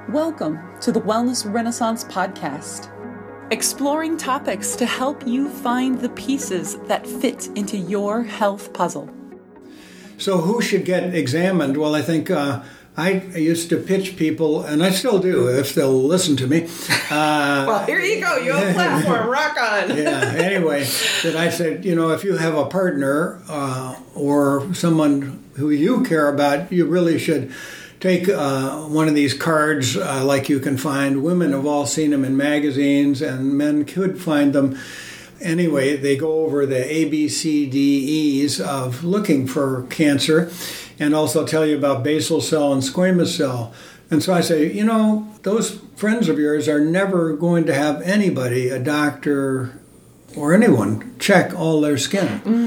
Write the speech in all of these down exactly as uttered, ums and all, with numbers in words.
Welcome to the Wellness Renaissance podcast, exploring topics to help you find the pieces that fit into your health puzzle. So who should get examined? Well, I think uh, I used to pitch people, and I still do if they'll listen to me. Uh, well, here you go. You have a platform. Rock on. Yeah, anyway, that I said, you know, if you have a partner uh, or someone who you care about, you really should take uh, one of these cards uh, like you can find. Women have all seen them in magazines, and men could find them. Anyway, they go over the A, B, C, D, E's of looking for cancer, and also tell you about basal cell and squamous cell. And so I say, you know, those friends of yours are never going to have anybody, a doctor or anyone, check all their skin.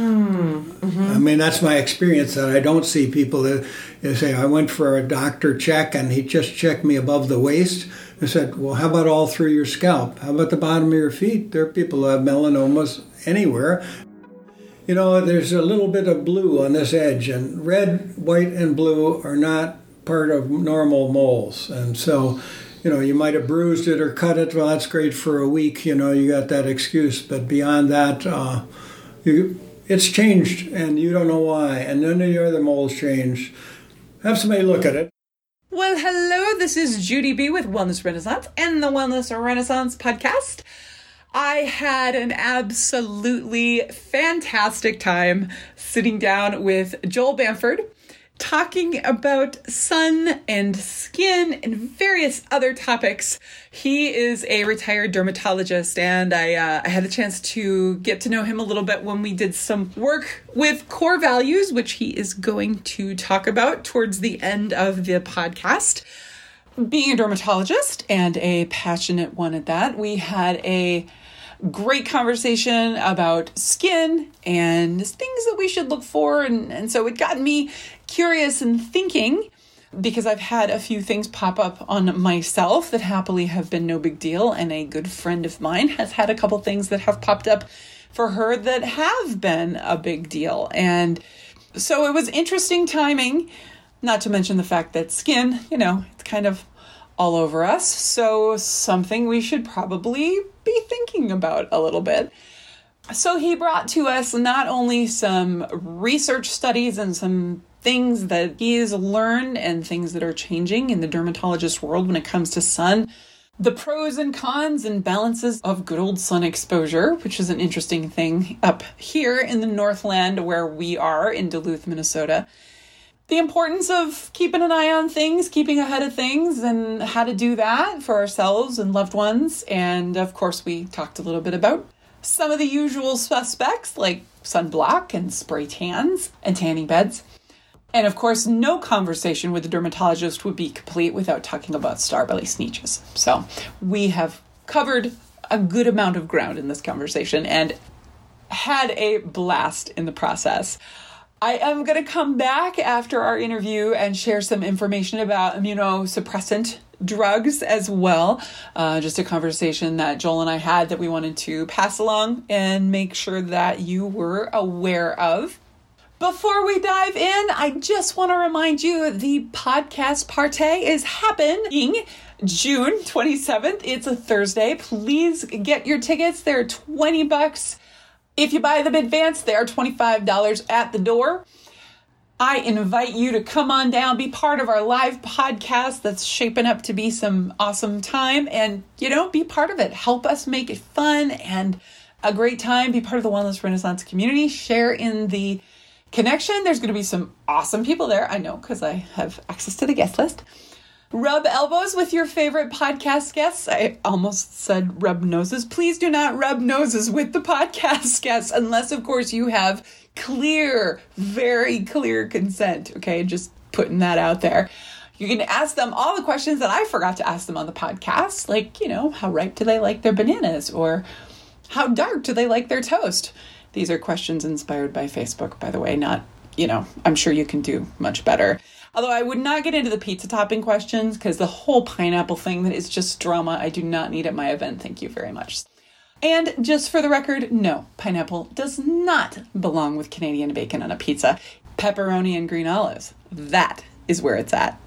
Mm, mm-hmm. I mean, that's my experience, that I don't see people that they say, I went for a doctor check and he just checked me above the waist. I said, well, how about all through your scalp? How about the bottom of your feet? There are people who have melanomas anywhere. You know, there's a little bit of blue on this edge, and red, white, and blue are not part of normal moles. And so, you know, you might have bruised it or cut it. Well, that's great for a week. You know, you got that excuse. But beyond that, uh, you, it's changed, and you don't know why. And none of your other moles changed. Have somebody look at it. Well, hello, this is Judy B. with Wellness Renaissance and the Wellness Renaissance podcast. I had an absolutely fantastic time sitting down with Joel Bamford, talking about sun and skin and various other topics. He is a retired dermatologist, and I, uh, I had a chance to get to know him a little bit when we did some work with core values, which he is going to talk about towards the end of the podcast. Being a dermatologist, and a passionate one at that, we had a great conversation about skin and things that we should look for. And, and so it got me curious and thinking, because I've had a few things pop up on myself that happily have been no big deal. And a good friend of mine has had a couple things that have popped up for her that have been a big deal. And so it was interesting timing, not to mention the fact that skin, you know, it's kind of all over us. So something we should probably be thinking about a little bit. So he brought to us not only some research studies and some things that he's learned and things that are changing in the dermatologist world when it comes to sun, the pros and cons and balances of good old sun exposure, which is an interesting thing up here in the Northland where we are in Duluth, Minnesota. The importance of keeping an eye on things, keeping ahead of things, and how to do that for ourselves and loved ones. And of course, we talked a little bit about some of the usual suspects like sunblock and spray tans and tanning beds. And of course, no conversation with a dermatologist would be complete without talking about Starbelly sneeches. So we have covered a good amount of ground in this conversation and had a blast in the process. I am going to come back after our interview and share some information about immunosuppressant drugs as well. Uh, just a conversation that Joel and I had that we wanted to pass along and make sure that you were aware of. Before we dive in, I just want to remind you the podcast party is happening June twenty-seventh. It's a Thursday. Please get your tickets. They're twenty bucks. If you buy them in advance, they are twenty-five dollars at the door. I invite you to come on down, be part of our live podcast that's shaping up to be some awesome time, and, you know, be part of it. Help us make it fun and a great time. Be part of the Wellness Renaissance community. Share in the connection. There's going to be some awesome people there. I know, because I have access to the guest list. Rub elbows with your favorite podcast guests. I almost said rub noses. Please do not rub noses with the podcast guests unless, of course, you have clear, very clear consent. Okay, just putting that out there. You can ask them all the questions that I forgot to ask them on the podcast, like, you know, how ripe do they like their bananas, or how dark do they like their toast? These are questions inspired by Facebook, by the way, not, you know, I'm sure you can do much better. Although I would not get into the pizza topping questions because the whole pineapple thing, that is just drama. I do not need at my event. Thank you very much. And just for the record, no, pineapple does not belong with Canadian bacon on a pizza. Pepperoni and green olives, that is where it's at.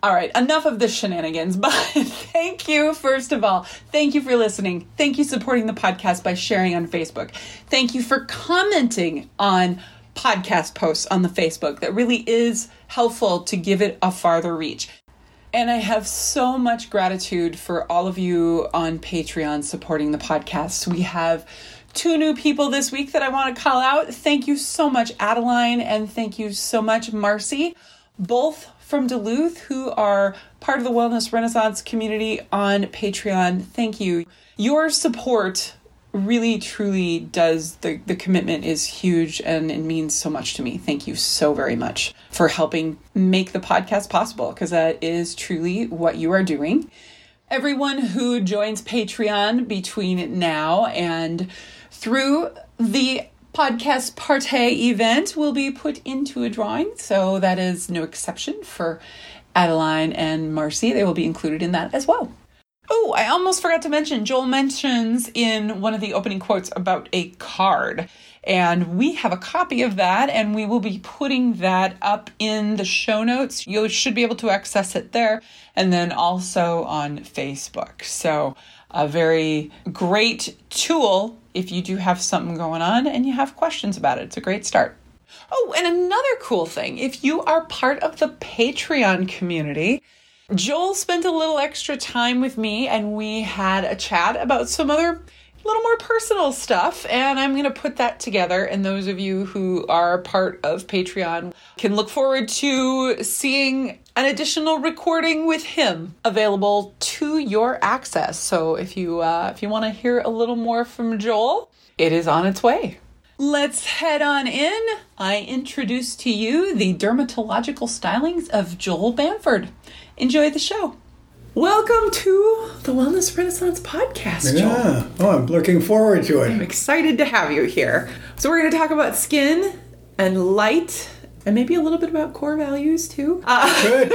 All right, enough of the shenanigans, but thank you, first of all. Thank you for listening. Thank you supporting the podcast by sharing on Facebook. Thank you for commenting on podcast posts on the Facebook. That really is helpful to give it a farther reach. And I have so much gratitude for all of you on Patreon supporting the podcast. We have two new people this week that I want to call out. Thank you so much, Adeline, and thank you so much, Marcy, both from Duluth, who are part of the Wellness Renaissance community on Patreon. Thank you. Your support really, truly does, the, the commitment is huge and it means so much to me. Thank you so very much for helping make the podcast possible, because that is truly what you are doing. Everyone who joins Patreon between now and through the podcast party event will be put into a drawing. So that is no exception for Adeline and Marcy. They will be included in that as well. Oh, I almost forgot to mention, Joel mentions in one of the opening quotes about a card. And we have a copy of that, and we will be putting that up in the show notes. You should be able to access it there, and then also on Facebook. So a very great tool if you do have something going on and you have questions about it. It's a great start. Oh, and another cool thing, if you are part of the Patreon community, Joel spent a little extra time with me and we had a chat about some other little more personal stuff, and I'm going to put that together, and those of you who are part of Patreon can look forward to seeing an additional recording with him available to your access. So if you uh, if you want to hear a little more from Joel, it is on its way. Let's head on in. I introduce to you the dermatological stylings of Joel Bamford. Enjoy the show. Welcome to the Wellness Renaissance podcast, Joel. Yeah. Oh, I'm looking forward to I'm it. excited to have you here. So we're going to talk about skin and light and maybe a little bit about core values too. Uh, Good.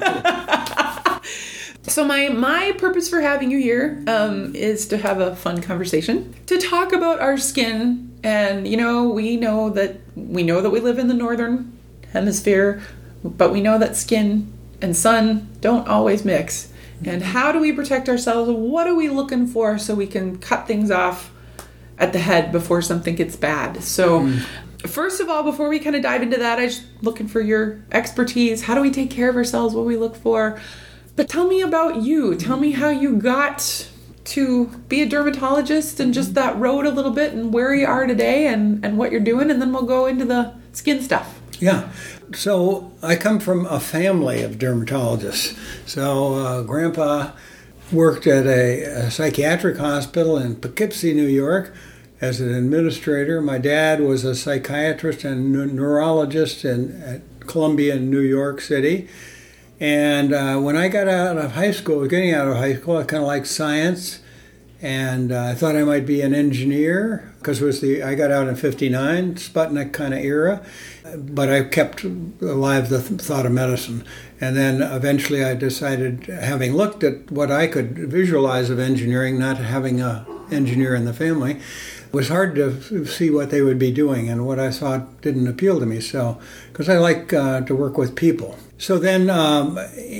so my my purpose for having you here um, is to have a fun conversation, to talk about our skin. And, you know, we know that we know that we live in the northern hemisphere, but we know that skin and sun don't always mix. And how do we protect ourselves? What are we looking for so we can cut things off at the head before something gets bad? So mm. first of all, before we kind of dive into that, I'm just looking for your expertise. How do we take care of ourselves? What do we look for? But tell me about you. Tell me how you got to be a dermatologist and just that road a little bit and where you are today and, and what you're doing. And then we'll go into the skin stuff. Yeah. So I come from a family of dermatologists. So uh, Grandpa worked at a, a psychiatric hospital in Poughkeepsie, New York as an administrator. My dad was a psychiatrist and neurologist in, at Columbia in New York City. And uh, when I got out of high school, getting out of high school, I kind of liked science. And uh, I thought I might be an engineer because it was the I got out in fifty-nine, Sputnik kind of era. But I kept alive the th- thought of medicine. And then eventually I decided, having looked at what I could visualize of engineering, not having an engineer in the family, it was hard to see what they would be doing, and what I thought didn't appeal to me. So, because I like uh, to work with people. So then um,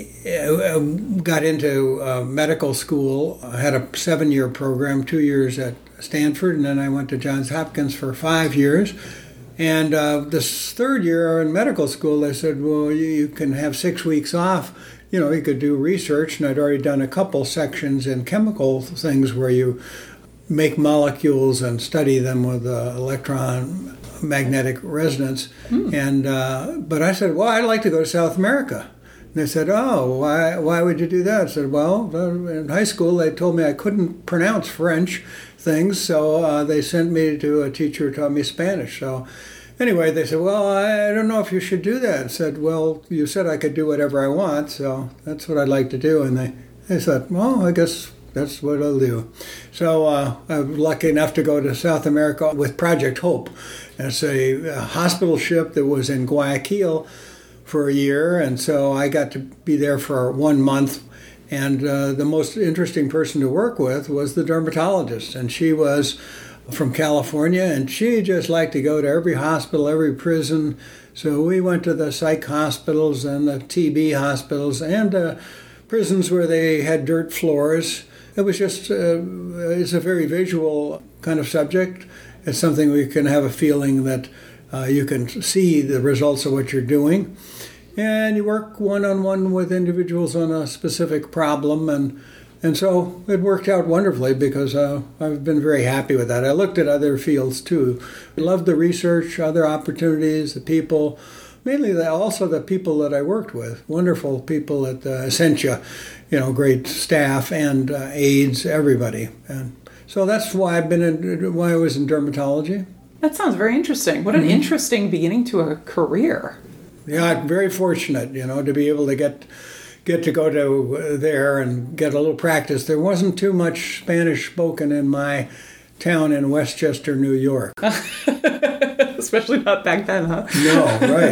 I got into uh, medical school. I had a seven-year program, two years at Stanford, and then I went to Johns Hopkins for five years. And uh, this third year in medical school, they said, well, you, you can have six weeks off. You know, you could do research, and I'd already done a couple sections in chemical things where you make molecules and study them with uh, electron magnetic resonance. Mm. And uh, but I said, well, I'd like to go to South America. And they said, oh, why why would you do that? I said, well, in high school they told me I couldn't pronounce French things, so uh, they sent me to a teacher who taught me Spanish. So anyway, they said, well, I don't know if you should do that. I said, well, you said I could do whatever I want, so that's what I'd like to do. And they, they said, well, I guess that's what I'll do. So uh, I was lucky enough to go to South America with Project Hope. It's a, a hospital ship that was in Guayaquil for a year, and so I got to be there for one month. And uh, the most interesting person to work with was the dermatologist, and she was from California, and she just liked to go to every hospital, every prison, So we went to the psych hospitals and the T B hospitals and uh, prisons where they had dirt floors. It was just, uh, it's a very visual kind of subject. It's something where you can have a feeling that uh, you can see the results of what you're doing. And you work one-on-one with individuals on a specific problem. And and so it worked out wonderfully because uh, I've been very happy with that. I looked at other fields too. I loved the research, other opportunities, the people, mainly the, also the people that I worked with. Wonderful people at uh, Essentia, you know, great staff and uh, aides, everybody. And so that's why I've been in, why I was in dermatology. That sounds very interesting. What an mm-hmm. interesting beginning to a career. Yeah, very fortunate, you know, to be able to get get to go to there and get a little practice. There wasn't too much Spanish spoken in my town in Westchester, New York. Especially not back then, huh? No,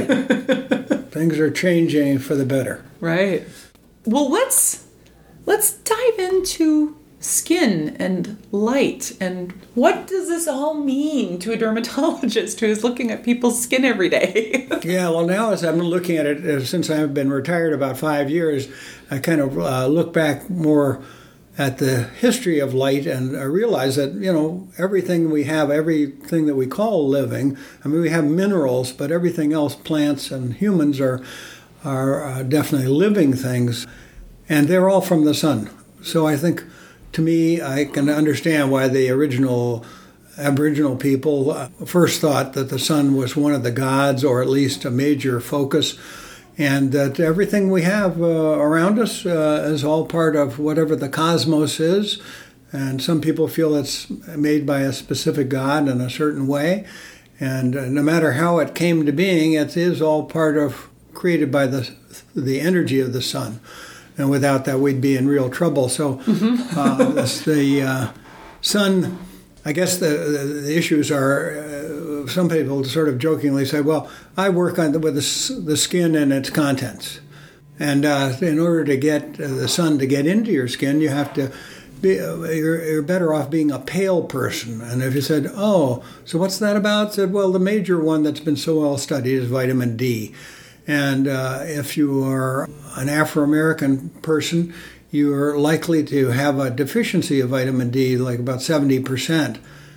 right. Things are changing for the better. Right. Well, let's let's dive into skin and light and what does this all mean to a dermatologist who is looking at people's skin every day? Yeah, well, now as I'm looking at it, uh, since I've been retired about five years, I kind of uh, look back more at the history of light and I realize that, you know, everything we have, everything that we call living, I mean, we have minerals, but everything else, plants and humans are, are uh, definitely living things, and they're all from the sun. So I think, to me, I can understand why the original Aboriginal people first thought that the sun was one of the gods, or at least a major focus, and that everything we have uh, around us uh, is all part of whatever the cosmos is. And some people feel it's made by a specific god in a certain way. And uh, no matter how it came to being, it is all part of, created by the the energy of the sun. And without that, we'd be in real trouble. So mm-hmm. uh, this, the uh, sun, I guess the, the, the issues are, uh, some people sort of jokingly say, well, I work on the, with the, the skin and its contents. And uh, in order to get uh, the sun to get into your skin, you have to be, uh, you're, you're better off being a pale person. And if you said, oh, so what's that about? I said, well, the major one that's been so well studied is vitamin D. And uh, if you are an Afro-American person, you're likely to have a deficiency of vitamin D, like about seventy percent.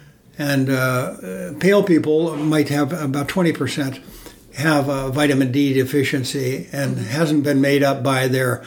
And uh, pale people might have about twenty percent have a vitamin D deficiency and hasn't been made up by their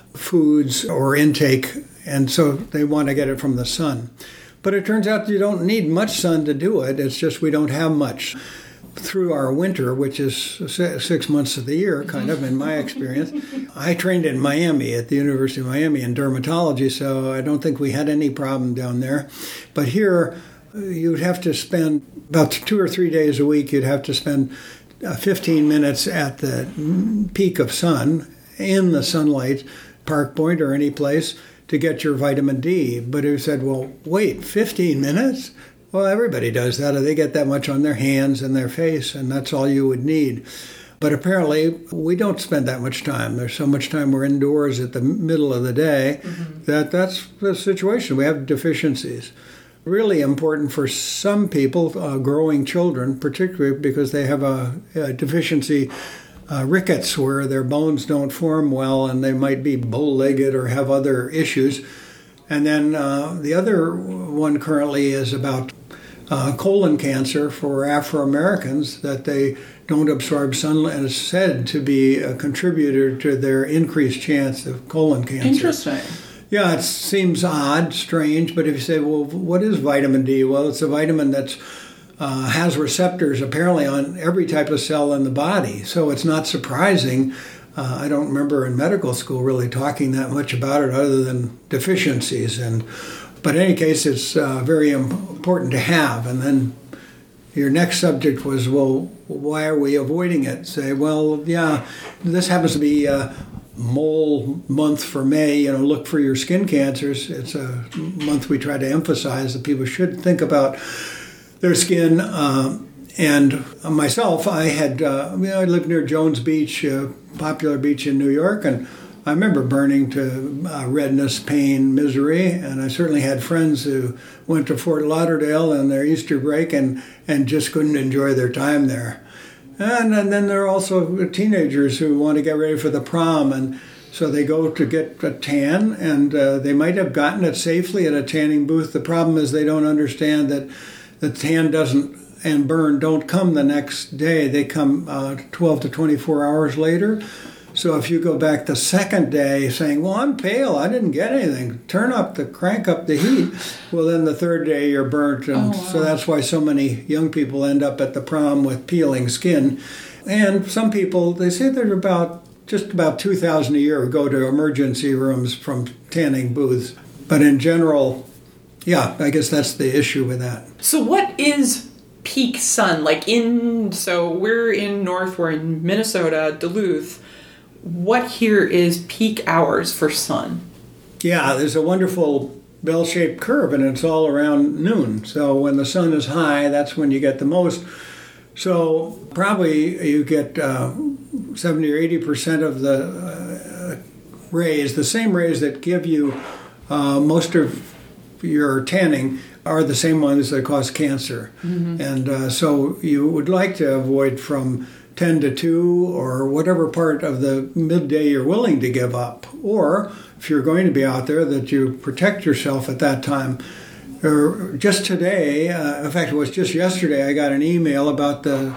foods or intake, and so they want to get it from the sun. But it turns out you don't need much sun to do it. It's just we don't have much. Through our winter, which is six months of the year, kind of, in my experience. I trained in Miami, at the University of Miami, in dermatology, so I don't think we had any problem down there. But here, you'd have to spend about two or three days a week, you'd have to spend fifteen minutes at the peak of sun, in the sunlight, Park Point or any place, to get your vitamin D. But he said, well, wait, fifteen minutes? Well, everybody does that. They get that much on their hands and their face, and that's all you would need. But apparently, we don't spend that much time. There's so much time we're indoors at the middle of the day mm-hmm. that that's the situation. We have deficiencies. Really important for some people, uh, growing children, particularly because they have a, a deficiency, uh, rickets, where their bones don't form well and they might be bow-legged or have other issues. And then uh, the other one currently is about Uh, colon cancer for Afro-Americans, that they don't absorb sunlight, and it's said to be a contributor to their increased chance of colon cancer. Interesting. Yeah, it seems odd, strange, but if you say, well, what is vitamin D? Well, it's a vitamin that uh, has receptors apparently on every type of cell in the body, so it's not surprising. Uh, I don't remember in medical school really talking that much about it other than deficiencies. And But in any case, it's uh, very important to have. And then your next subject was, well, why are we avoiding it? Say, well, yeah, this happens to be a mole month for May. You know, look for your skin cancers. It's a month we try to emphasize that people should think about their skin. Uh, and myself, I had, uh, you know, I lived near Jones Beach, a popular beach in New York, and I remember burning to uh, redness, pain, misery, and I certainly had friends who went to Fort Lauderdale on their Easter break and, and just couldn't enjoy their time there. And, and then there are also teenagers who want to get ready for the prom, and so they go to get a tan, and uh, they might have gotten it safely at a tanning booth. The problem is they don't understand that the tan doesn't and burn don't come the next day. They come uh, twelve to twenty-four hours later. So if you go back the second day saying, well, I'm pale, I didn't get anything, turn up the, crank up the heat, well, then the third day you're burnt. And oh, wow. So that's why so many young people end up at the prom with peeling skin. And some people, they say there's about, just about two thousand a year who go to emergency rooms from tanning booths. But in general, yeah, I guess that's the issue with that. So what is peak sun? Like in, so we're in North, we're in Minnesota, Duluth. What here is peak hours for sun? Yeah, there's a wonderful bell-shaped curve, and it's all around noon. So when the sun is high, that's when you get the most. So probably you get uh, seventy or eighty percent of the uh, rays, the same rays that give you uh, most of your tanning are the same ones that cause cancer. Mm-hmm. And uh, so you would like to avoid from ten to two or whatever part of the midday you're willing to give up. Or if you're going to be out there, that you protect yourself at that time. Or just today, uh, in fact, it was just yesterday, I got an email about the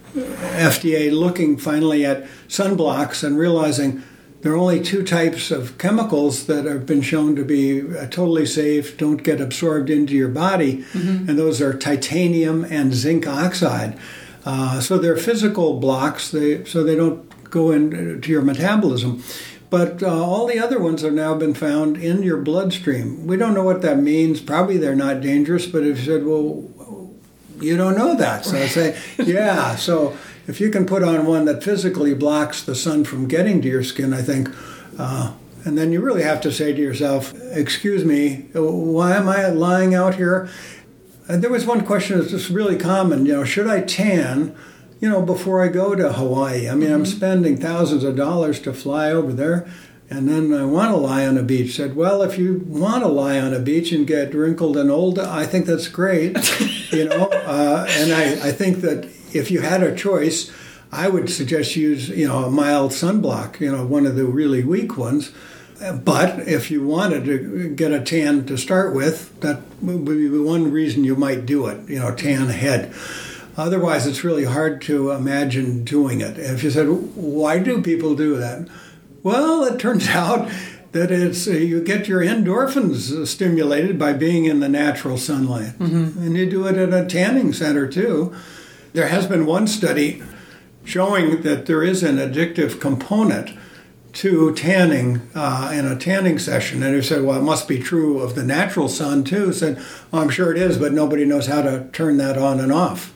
F D A looking finally at sunblocks and realizing there are only two types of chemicals that have been shown to be uh, totally safe, don't get absorbed into your body, mm-hmm. and those are titanium and zinc oxide. Uh, so they're physical blocks, they, so they don't go into your metabolism. But uh, all the other ones have now been found in your bloodstream. We don't know what that means. Probably they're not dangerous, but if you said, well, you don't know that. So I say, yeah. So if you can put on one that physically blocks the sun from getting to your skin, I think, uh, and then you really have to say to yourself, excuse me, why am I lying out here? And there was one question that's just really common, you know, should I tan, you know, before I go to Hawaii? I mean, mm-hmm. I'm spending thousands of dollars to fly over there, and then I want to lie on a beach. Said, well, if you want to lie on a beach and get wrinkled and old, I think that's great, you know. Uh, and I, I think that if you had a choice, I would suggest use, you know, a mild sunblock, you know, one of the really weak ones. But if you wanted to get a tan to start with, that would be one reason you might do it, you know, tan head. Otherwise, it's really hard to imagine doing it. If you said, why do people do that? Well, it turns out that it's uh, you get your endorphins stimulated by being in the natural sunlight. Mm-hmm. And you do it at a tanning center, too. There has been one study showing that there is an addictive component to tanning uh, in a tanning session. And he said, well, it must be true of the natural sun, too. I said, well, I'm sure it is, but nobody knows how to turn that on and off.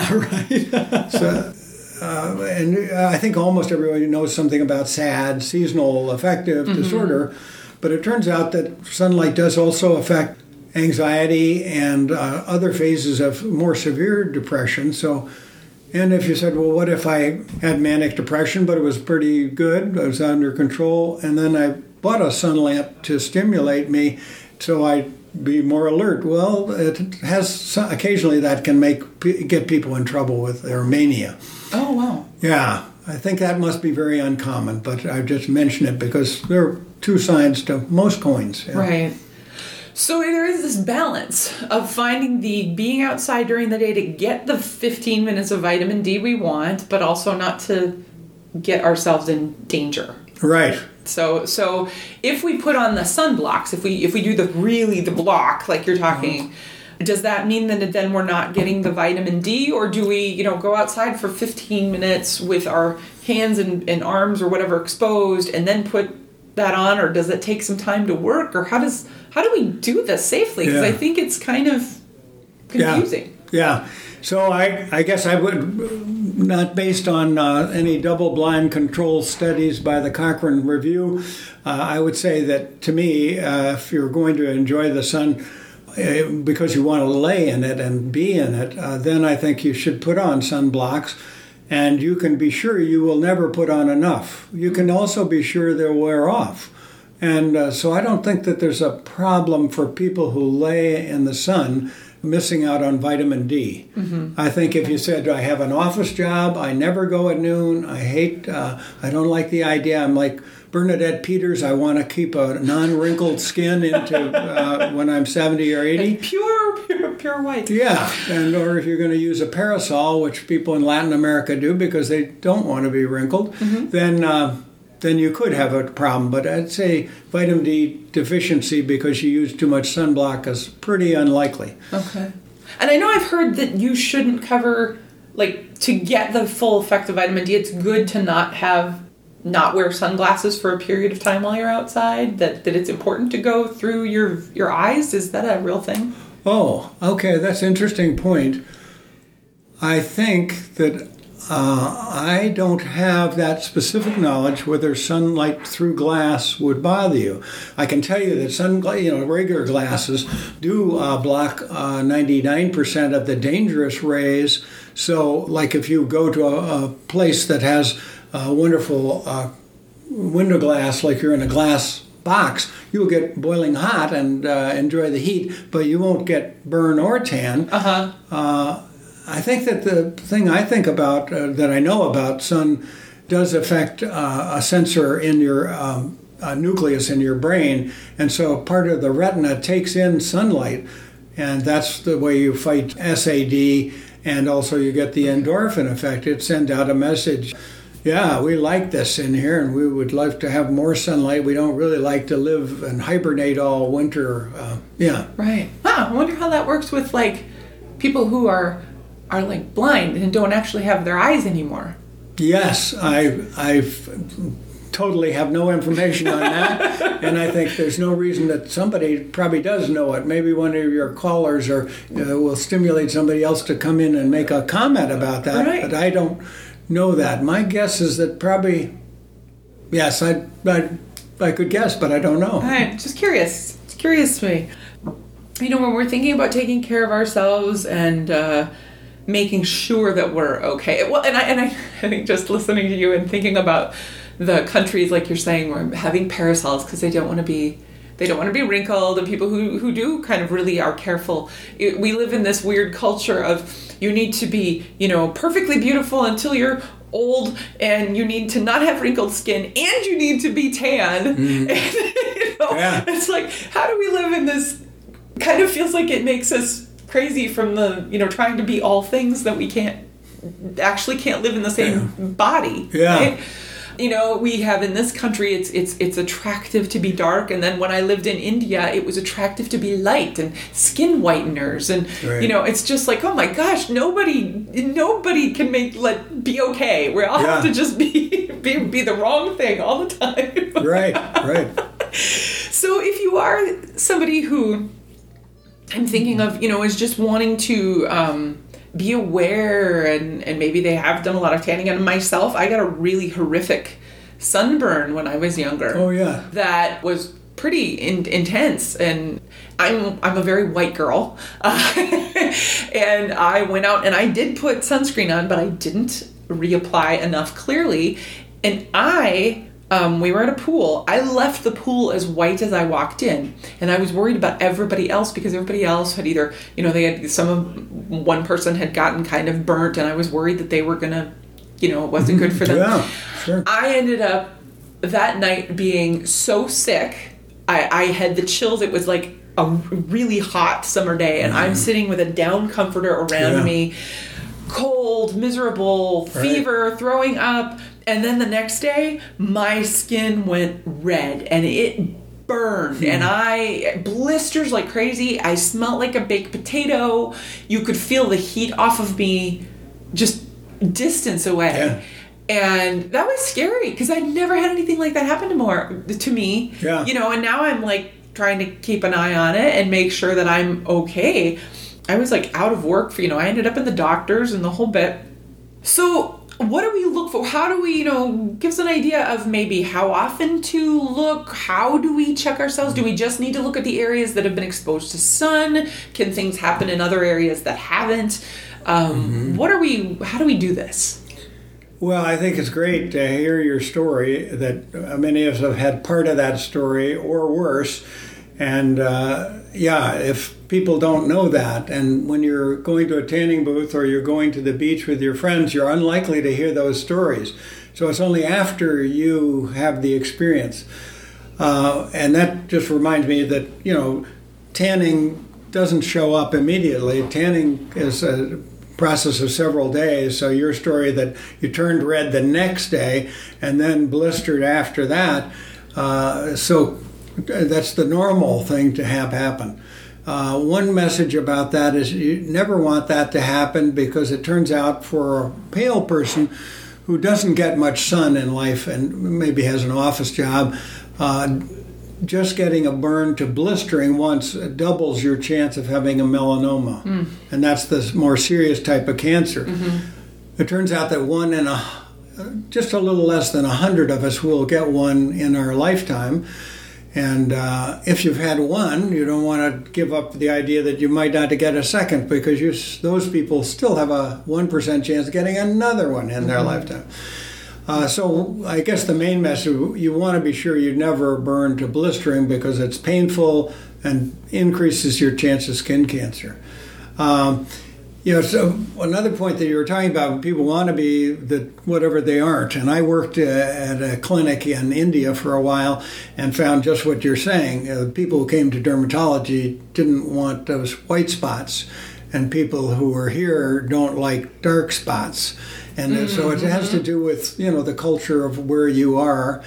Right. so, uh, and I think almost everybody knows something about S A D, seasonal affective mm-hmm. disorder, but it turns out that sunlight does also affect anxiety and uh, other phases of more severe depression. So, and if you said, well, what if I had manic depression, but it was pretty good, I was under control, and then I bought a sun lamp to stimulate me so I'd be more alert? Well, it has, occasionally that can make get people in trouble with their mania. Oh, wow. Yeah, I think that must be very uncommon, but I just mention it because there are two sides to most coins. Yeah. Right. So there is this balance of finding the being outside during the day to get the fifteen minutes of vitamin D we want, but also not to get ourselves in danger. Right. So so if we put on the sunblocks, if we if we do the really the block like you're talking, mm-hmm. does that mean that then we're not getting the vitamin D, or do we, you know, go outside for fifteen minutes with our hands and, and arms or whatever exposed and then put that on, or does it take some time to work, or how does how do we do this safely? Because yeah. I think it's kind of confusing. Yeah. yeah. So I, I guess I would, not based on uh, any double-blind control studies by the Cochrane Review, uh, I would say that to me, uh, if you're going to enjoy the sun uh, because you want to lay in it and be in it, uh, then I think you should put on sunblocks. And you can be sure you will never put on enough. You can also be sure they'll wear off. And uh, so I don't think that there's a problem for people who lay in the sun missing out on vitamin D. Mm-hmm. I think if you said, I have an office job, I never go at noon, I hate, uh, I don't like the idea, I'm like Bernadette Peters, I want to keep a non-wrinkled skin into uh, when I'm seventy or eighty. And pure, pure, pure white. Yeah, and or if you're going to use a parasol, which people in Latin America do because they don't want to be wrinkled, mm-hmm. then uh, then you could have a problem. But I'd say vitamin D deficiency because you use too much sunblock is pretty unlikely. Okay. And I know I've heard that you shouldn't cover, like, to get the full effect of vitamin D, it's good to not have, not wear sunglasses for a period of time while you're outside, that, that it's important to go through your your eyes. Is that a real thing? Oh, okay, that's an interesting point. I think that uh, I don't have that specific knowledge whether sunlight through glass would bother you. I can tell you that sun, you know, regular glasses do uh, block uh, ninety-nine percent of the dangerous rays. So, like if you go to a, a place that has a wonderful uh, window glass, like you're in a glass box, you'll get boiling hot and uh, enjoy the heat, but you won't get burn or tan. Uh-huh. Uh, I think that the thing I think about, uh, that I know about sun, does affect uh, a sensor in your um, uh, nucleus in your brain, and so part of the retina takes in sunlight, and that's the way you fight S A D, and also you get the endorphin effect. It sends out a message. Yeah, we like this in here, and we would like to have more sunlight. We don't really like to live and hibernate all winter. Uh, yeah. Right. Wow, I wonder how that works with, like, people who are, are like, blind and don't actually have their eyes anymore. Yes, I I totally have no information on that, and I think there's no reason that somebody probably does know it. Maybe one of your callers or uh, will stimulate somebody else to come in and make a comment about that, right. But I don't know that. My guess is that probably, yes, I, I, I could guess, but I don't know. All right, just curious. It's curious to me. You know, when we're thinking about taking care of ourselves and uh, making sure that we're okay. Well, and I and I, I think just listening to you and thinking about the countries, like you're saying, where having parasols because they don't want to be. They don't want to be wrinkled, and people who, who do kind of really are careful. It, we live in this weird culture of you need to be, you know, perfectly beautiful until you're old, and you need to not have wrinkled skin, and you need to be tan. Mm. And, you know, yeah. It's like, how do we live in this? Kind of feels like it makes us crazy from the, you know, trying to be all things that we can't, actually can't live in the same yeah. body. Yeah. Right? You know, we have in this country, it's it's it's attractive to be dark, and then when I lived in India, it was attractive to be light and skin whiteners, and right. you know, it's just like, oh my gosh, nobody nobody can make let be okay. We all yeah. have to just be, be be the wrong thing all the time. Right, right. So if you are somebody who I'm thinking of, you know, is just wanting to um, be aware, and, and maybe they have done a lot of tanning. And myself, I got a really horrific sunburn when I was younger. Oh yeah, that was pretty in, intense. And I'm I'm a very white girl, uh, and I went out and I did put sunscreen on, but I didn't reapply enough clearly. And I. Um, we were at a pool. I left the pool as white as I walked in, and I was worried about everybody else because everybody else had either, you know, they had some of one person had gotten kind of burnt, and I was worried that they were gonna, you know, it wasn't good for them. Yeah, sure. I ended up that night being so sick. I, I had the chills. It was like a really hot summer day, and mm. I'm sitting with a down comforter around yeah. me, cold, miserable, fever, right. throwing up. And then the next day, my skin went red and it burned mm. and I blisters like crazy. I smelled like a baked potato. You could feel the heat off of me just distance away. Yeah. And that was scary because I'd never had anything like that happen to more to me. Yeah. You know, and now I'm like trying to keep an eye on it and make sure that I'm okay. I was like out of work for, you know, I ended up in the doctors and the whole bit. So what do we look for? How do we, you know, give us an idea of maybe how often to look? How do we check ourselves? Do we just need to look at the areas that have been exposed to sun? Can things happen in other areas that haven't? Um, mm-hmm. What are we, how do we do this? Well, I think it's great to hear your story, that many of us have had part of that story or worse. And uh, yeah, if people don't know that, and when you're going to a tanning booth or you're going to the beach with your friends, you're unlikely to hear those stories. So it's only after you have the experience. Uh, and that just reminds me that, you know, tanning doesn't show up immediately. Tanning is a process of several days. So your story that you turned red the next day and then blistered after that, uh, so that's the normal thing to have happen. Uh, one message about that is you never want that to happen, because it turns out for a pale person who doesn't get much sun in life and maybe has an office job, uh, just getting a burn to blistering once doubles your chance of having a melanoma. Mm. And that's the more serious type of cancer. Mm-hmm. It turns out that one in a, just a little less than a hundred of us will get one in our lifetime. And uh, if you've had one, you don't want to give up the idea that you might not get a second, because you, those people still have a one percent chance of getting another one in their mm-hmm. lifetime. Uh, so I guess the main message, you want to be sure you never burn to blistering, because it's painful and increases your chance of skin cancer. Um, you know, so another point that you were talking about, people want to be the whatever they aren't. And I worked uh, at a clinic in India for a while and found just what you're saying. Uh, people who came to dermatology didn't want those white spots, and people who are here don't like dark spots. And mm-hmm. so it has to do with, you know, the culture of where you are.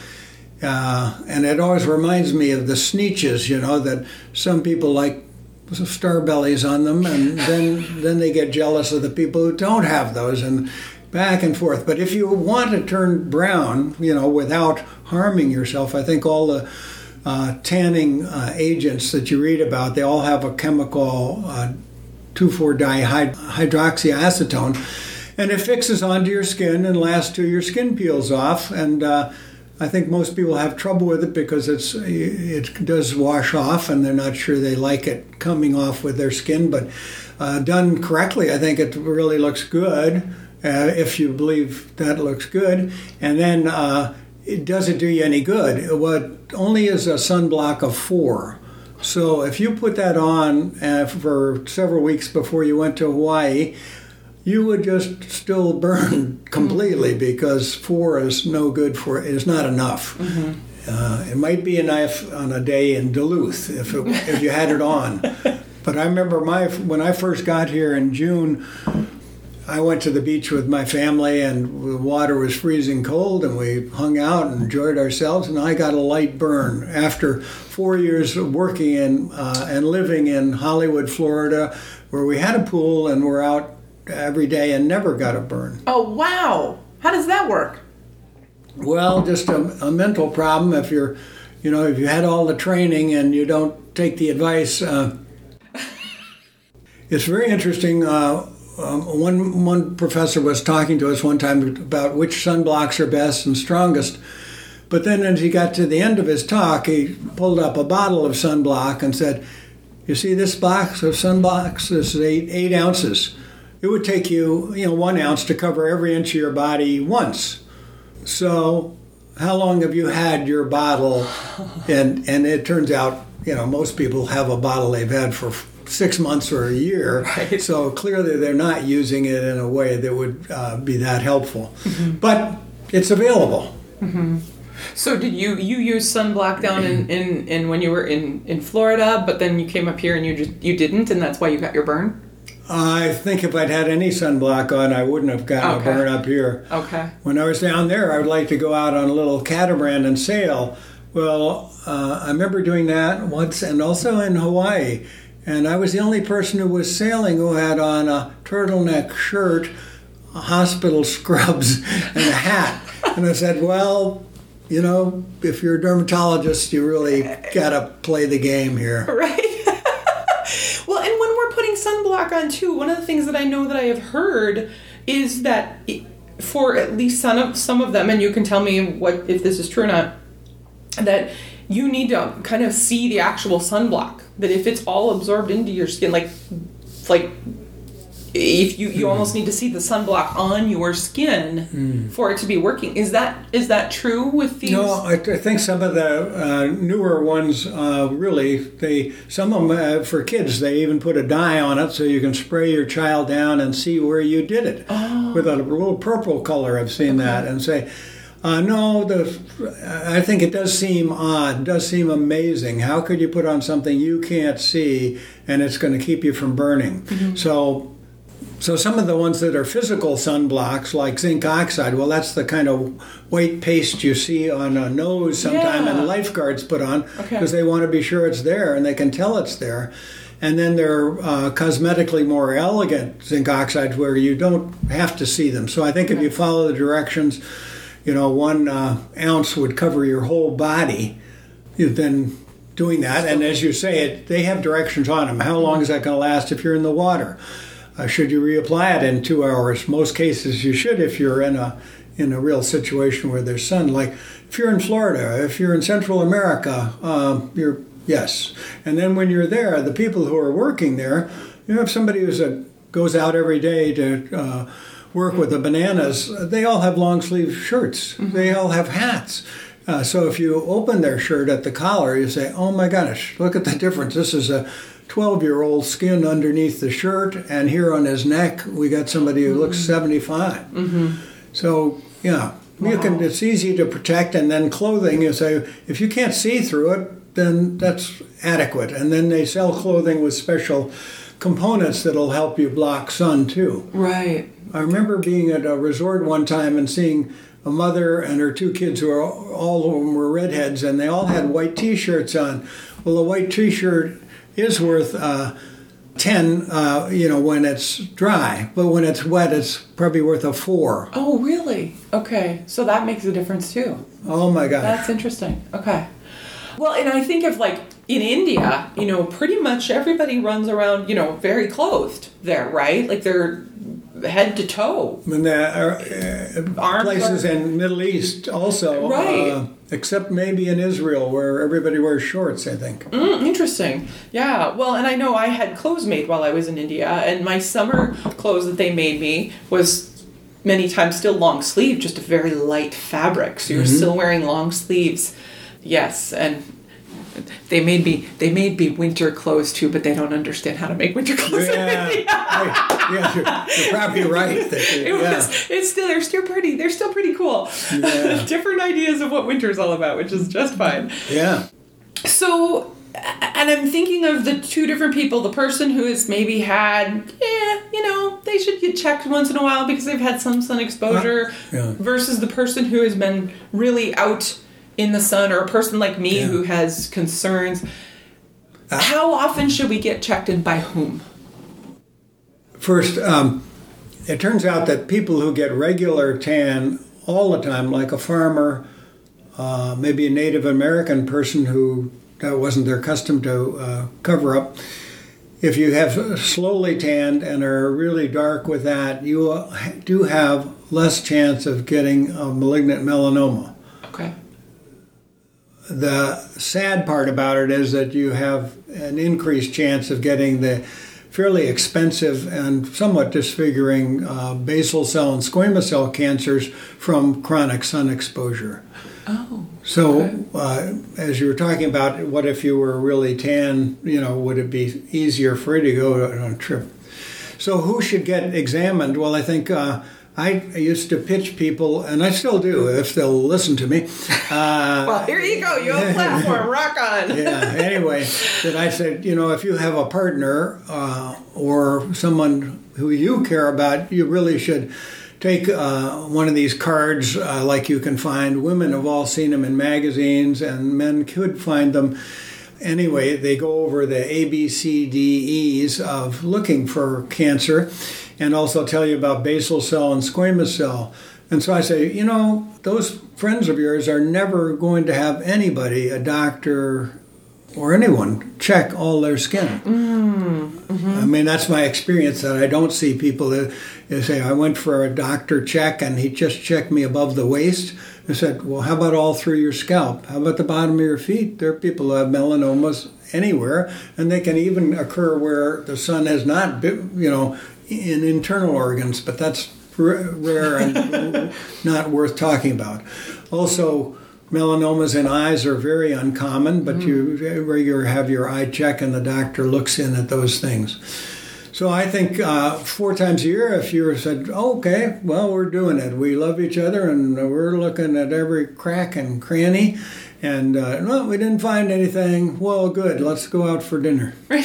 Uh, and it always reminds me of the Sneetches, you know, that some people like star bellies on them, and then then they get jealous of the people who don't have those, and back and forth. But if you want to turn brown, you know, without harming yourself, I think all the uh, tanning uh, agents that you read about, they all have a chemical uh, two four dihydroxyacetone, and it fixes onto your skin and lasts till your skin peels off. And uh, I think most people have trouble with it because it's it does wash off, and they're not sure they like it coming off with their skin. But uh, done correctly, I think it really looks good, uh, if you believe that looks good. And then uh, it doesn't do you any good. What only is a sunblock of four. So if you put that on uh, for several weeks before you went to Hawaii, you would just still burn completely, mm-hmm. because four is no good for is not enough. Mm-hmm. Uh, it might be enough on a day in Duluth if it, if you had it on. But I remember my when I first got here in June, I went to the beach with my family, and the water was freezing cold, and we hung out and enjoyed ourselves, and I got a light burn after four years of working in uh, and living in Hollywood, Florida, where we had a pool and we're out every day and never got a burn. Oh, wow. How does that work? Well, just a, a mental problem. If you're, you know, if you had all the training and you don't take the advice, uh, it's very interesting. Uh, um, one one professor was talking to us one time about which sunblocks are best and strongest. But then as he got to the end of his talk, he pulled up a bottle of sunblock and said, "You see this box of sunblocks? This is eight, eight ounces. It would take you, you know, one ounce to cover every inch of your body once. So how long have you had your bottle?" And and it turns out, you know, most people have a bottle they've had for six months or a year. Right. So clearly they're not using it in a way that would uh, be that helpful. Mm-hmm. But it's available. Mm-hmm. So did you, you use sunblock down in, in, in when you were in, in Florida, but then you came up here and you just you didn't, and that's why you got your burn? I think if I'd had any sunblock on, I wouldn't have gotten okay. a burn up here. Okay. When I was down there, I would like to go out on a little catamaran and sail. Well, uh, I remember doing that once, and also in Hawaii. And I was the only person who was sailing who had on a turtleneck shirt, hospital scrubs, and a hat. And I said, well, you know, if you're a dermatologist, you really got to play the game here. Right. Well, and when we're putting sunblock on too, one of the things that I know that I have heard is that for at least some of, some of them, and you can tell me what if this is true or not, that you need to kind of see the actual sunblock. That if it's all absorbed into your skin, like like if you, you almost need to see the sunblock on your skin mm. for it to be working. Is that is that true with these? No, I, I think some of the uh, newer ones uh, really they some of them uh, for kids they even put a dye on it so you can spray your child down and see where you did it oh. with a little purple color. I've seen okay. that and say. Uh, no, the, I think it does seem odd, does seem amazing. How could you put on something you can't see and it's going to keep you from burning? Mm-hmm. So so some of the ones that are physical sunblocks, like zinc oxide, well, that's the kind of white paste you see on a nose sometime yeah. and lifeguards put on because okay. they want to be sure it's there and they can tell it's there. And then there are uh, cosmetically more elegant zinc oxides where you don't have to see them. So I think okay. if you follow the directions, you know, one uh, ounce would cover your whole body. You've been doing that, and as you say, it they have directions on them. How long is that going to last if you're in the water? Uh, should you reapply it in two hours? Most cases you should if you're in a in a real situation where there's sun. Like if you're in Florida, if you're in Central America, uh, you're yes. And then when you're there, the people who are working there, you know, if somebody who's a, goes out every day to uh, work with the bananas, they all have long sleeve shirts. Mm-hmm. They all have hats. Uh, so if you open their shirt at the collar, you say, oh my gosh, look at the difference. This is a twelve-year-old skin underneath the shirt, and here on his neck, we got somebody who mm-hmm. looks seventy-five. Mm-hmm. So, yeah, wow. you can. It's easy to protect, and then clothing, you say, if you can't see through it, then that's adequate. And then they sell clothing with special components that'll help you block sun, too. Right. I remember being at a resort one time and seeing a mother and her two kids who are all of them were redheads, and they all had white T-shirts on. Well, a white T-shirt is worth uh, ten, uh, you know, when it's dry, but when it's wet, it's probably worth a four. Oh, really? Okay, so that makes a difference too. Oh my God, that's interesting. Okay. Well, and I think of like in India, you know, pretty much everybody runs around, you know, very clothed there, right? Like they're head to toe. And there are uh, places are... in Middle East also, right? Uh, except maybe in Israel where everybody wears shorts, I think. Mm, interesting. Yeah. Well, and I know I had clothes made while I was in India, and my summer clothes that they made me was many times still long sleeve, just a very light fabric. So you're mm-hmm. still wearing long sleeves. Yes, and they made me they made me winter clothes too, but they don't understand how to make winter clothes. Yeah, yeah, yeah you're, you're probably right. That you, it yeah. was, it's still they're still pretty. They're still pretty cool. Yeah. Different ideas of what winter's all about, which is just fine. Yeah. So, and I'm thinking of the two different people. The person who has maybe had, yeah, you know, they should get checked once in a while because they've had some sun exposure, uh, yeah. versus the person who has been really out in the sun, or a person like me yeah. who has concerns. Uh, How often should we get checked, and by whom? First, um, it turns out that people who get regular tan all the time, like a farmer, uh, maybe a Native American person who that wasn't their custom to uh, cover up, if you have slowly tanned and are really dark with that, you do have less chance of getting a malignant melanoma. Okay. The sad part about it is that you have an increased chance of getting the fairly expensive and somewhat disfiguring uh, basal cell and squamous cell cancers from chronic sun exposure. Oh. So, okay. uh, as you were talking about, what if you were really tan, you know, would it be easier for you to go on a trip? So who should get examined? Well, I think... Uh, I used to pitch people, and I still do, if they'll listen to me. Uh, well, here you go. You have a platform. Rock on. Yeah, anyway, that I said, you know, if you have a partner uh, or someone who you care about, you really should take uh, one of these cards uh, like you can find. Women have all seen them in magazines, and men could find them. Anyway, they go over the A, B, C, D, E's of looking for cancer, and also tell you about basal cell and squamous cell. And so I say, you know, those friends of yours are never going to have anybody, a doctor or anyone, check all their skin. Mm, mm-hmm. I mean, that's my experience, that I don't see people that they say, I went for a doctor check and he just checked me above the waist. I said, well, how about all through your scalp? How about the bottom of your feet? There are people who have melanomas anywhere, and they can even occur where the sun has not, been, you know, in internal organs, but that's r- rare and not worth talking about. Also, melanomas in eyes are very uncommon, but mm. you regularly have your eye check and the doctor looks in at those things. So I think uh, four times a year, if you said, oh, okay, well, we're doing it. We love each other and we're looking at every crack and cranny. And, uh, well, we didn't find anything. Well, good. Let's go out for dinner. Well,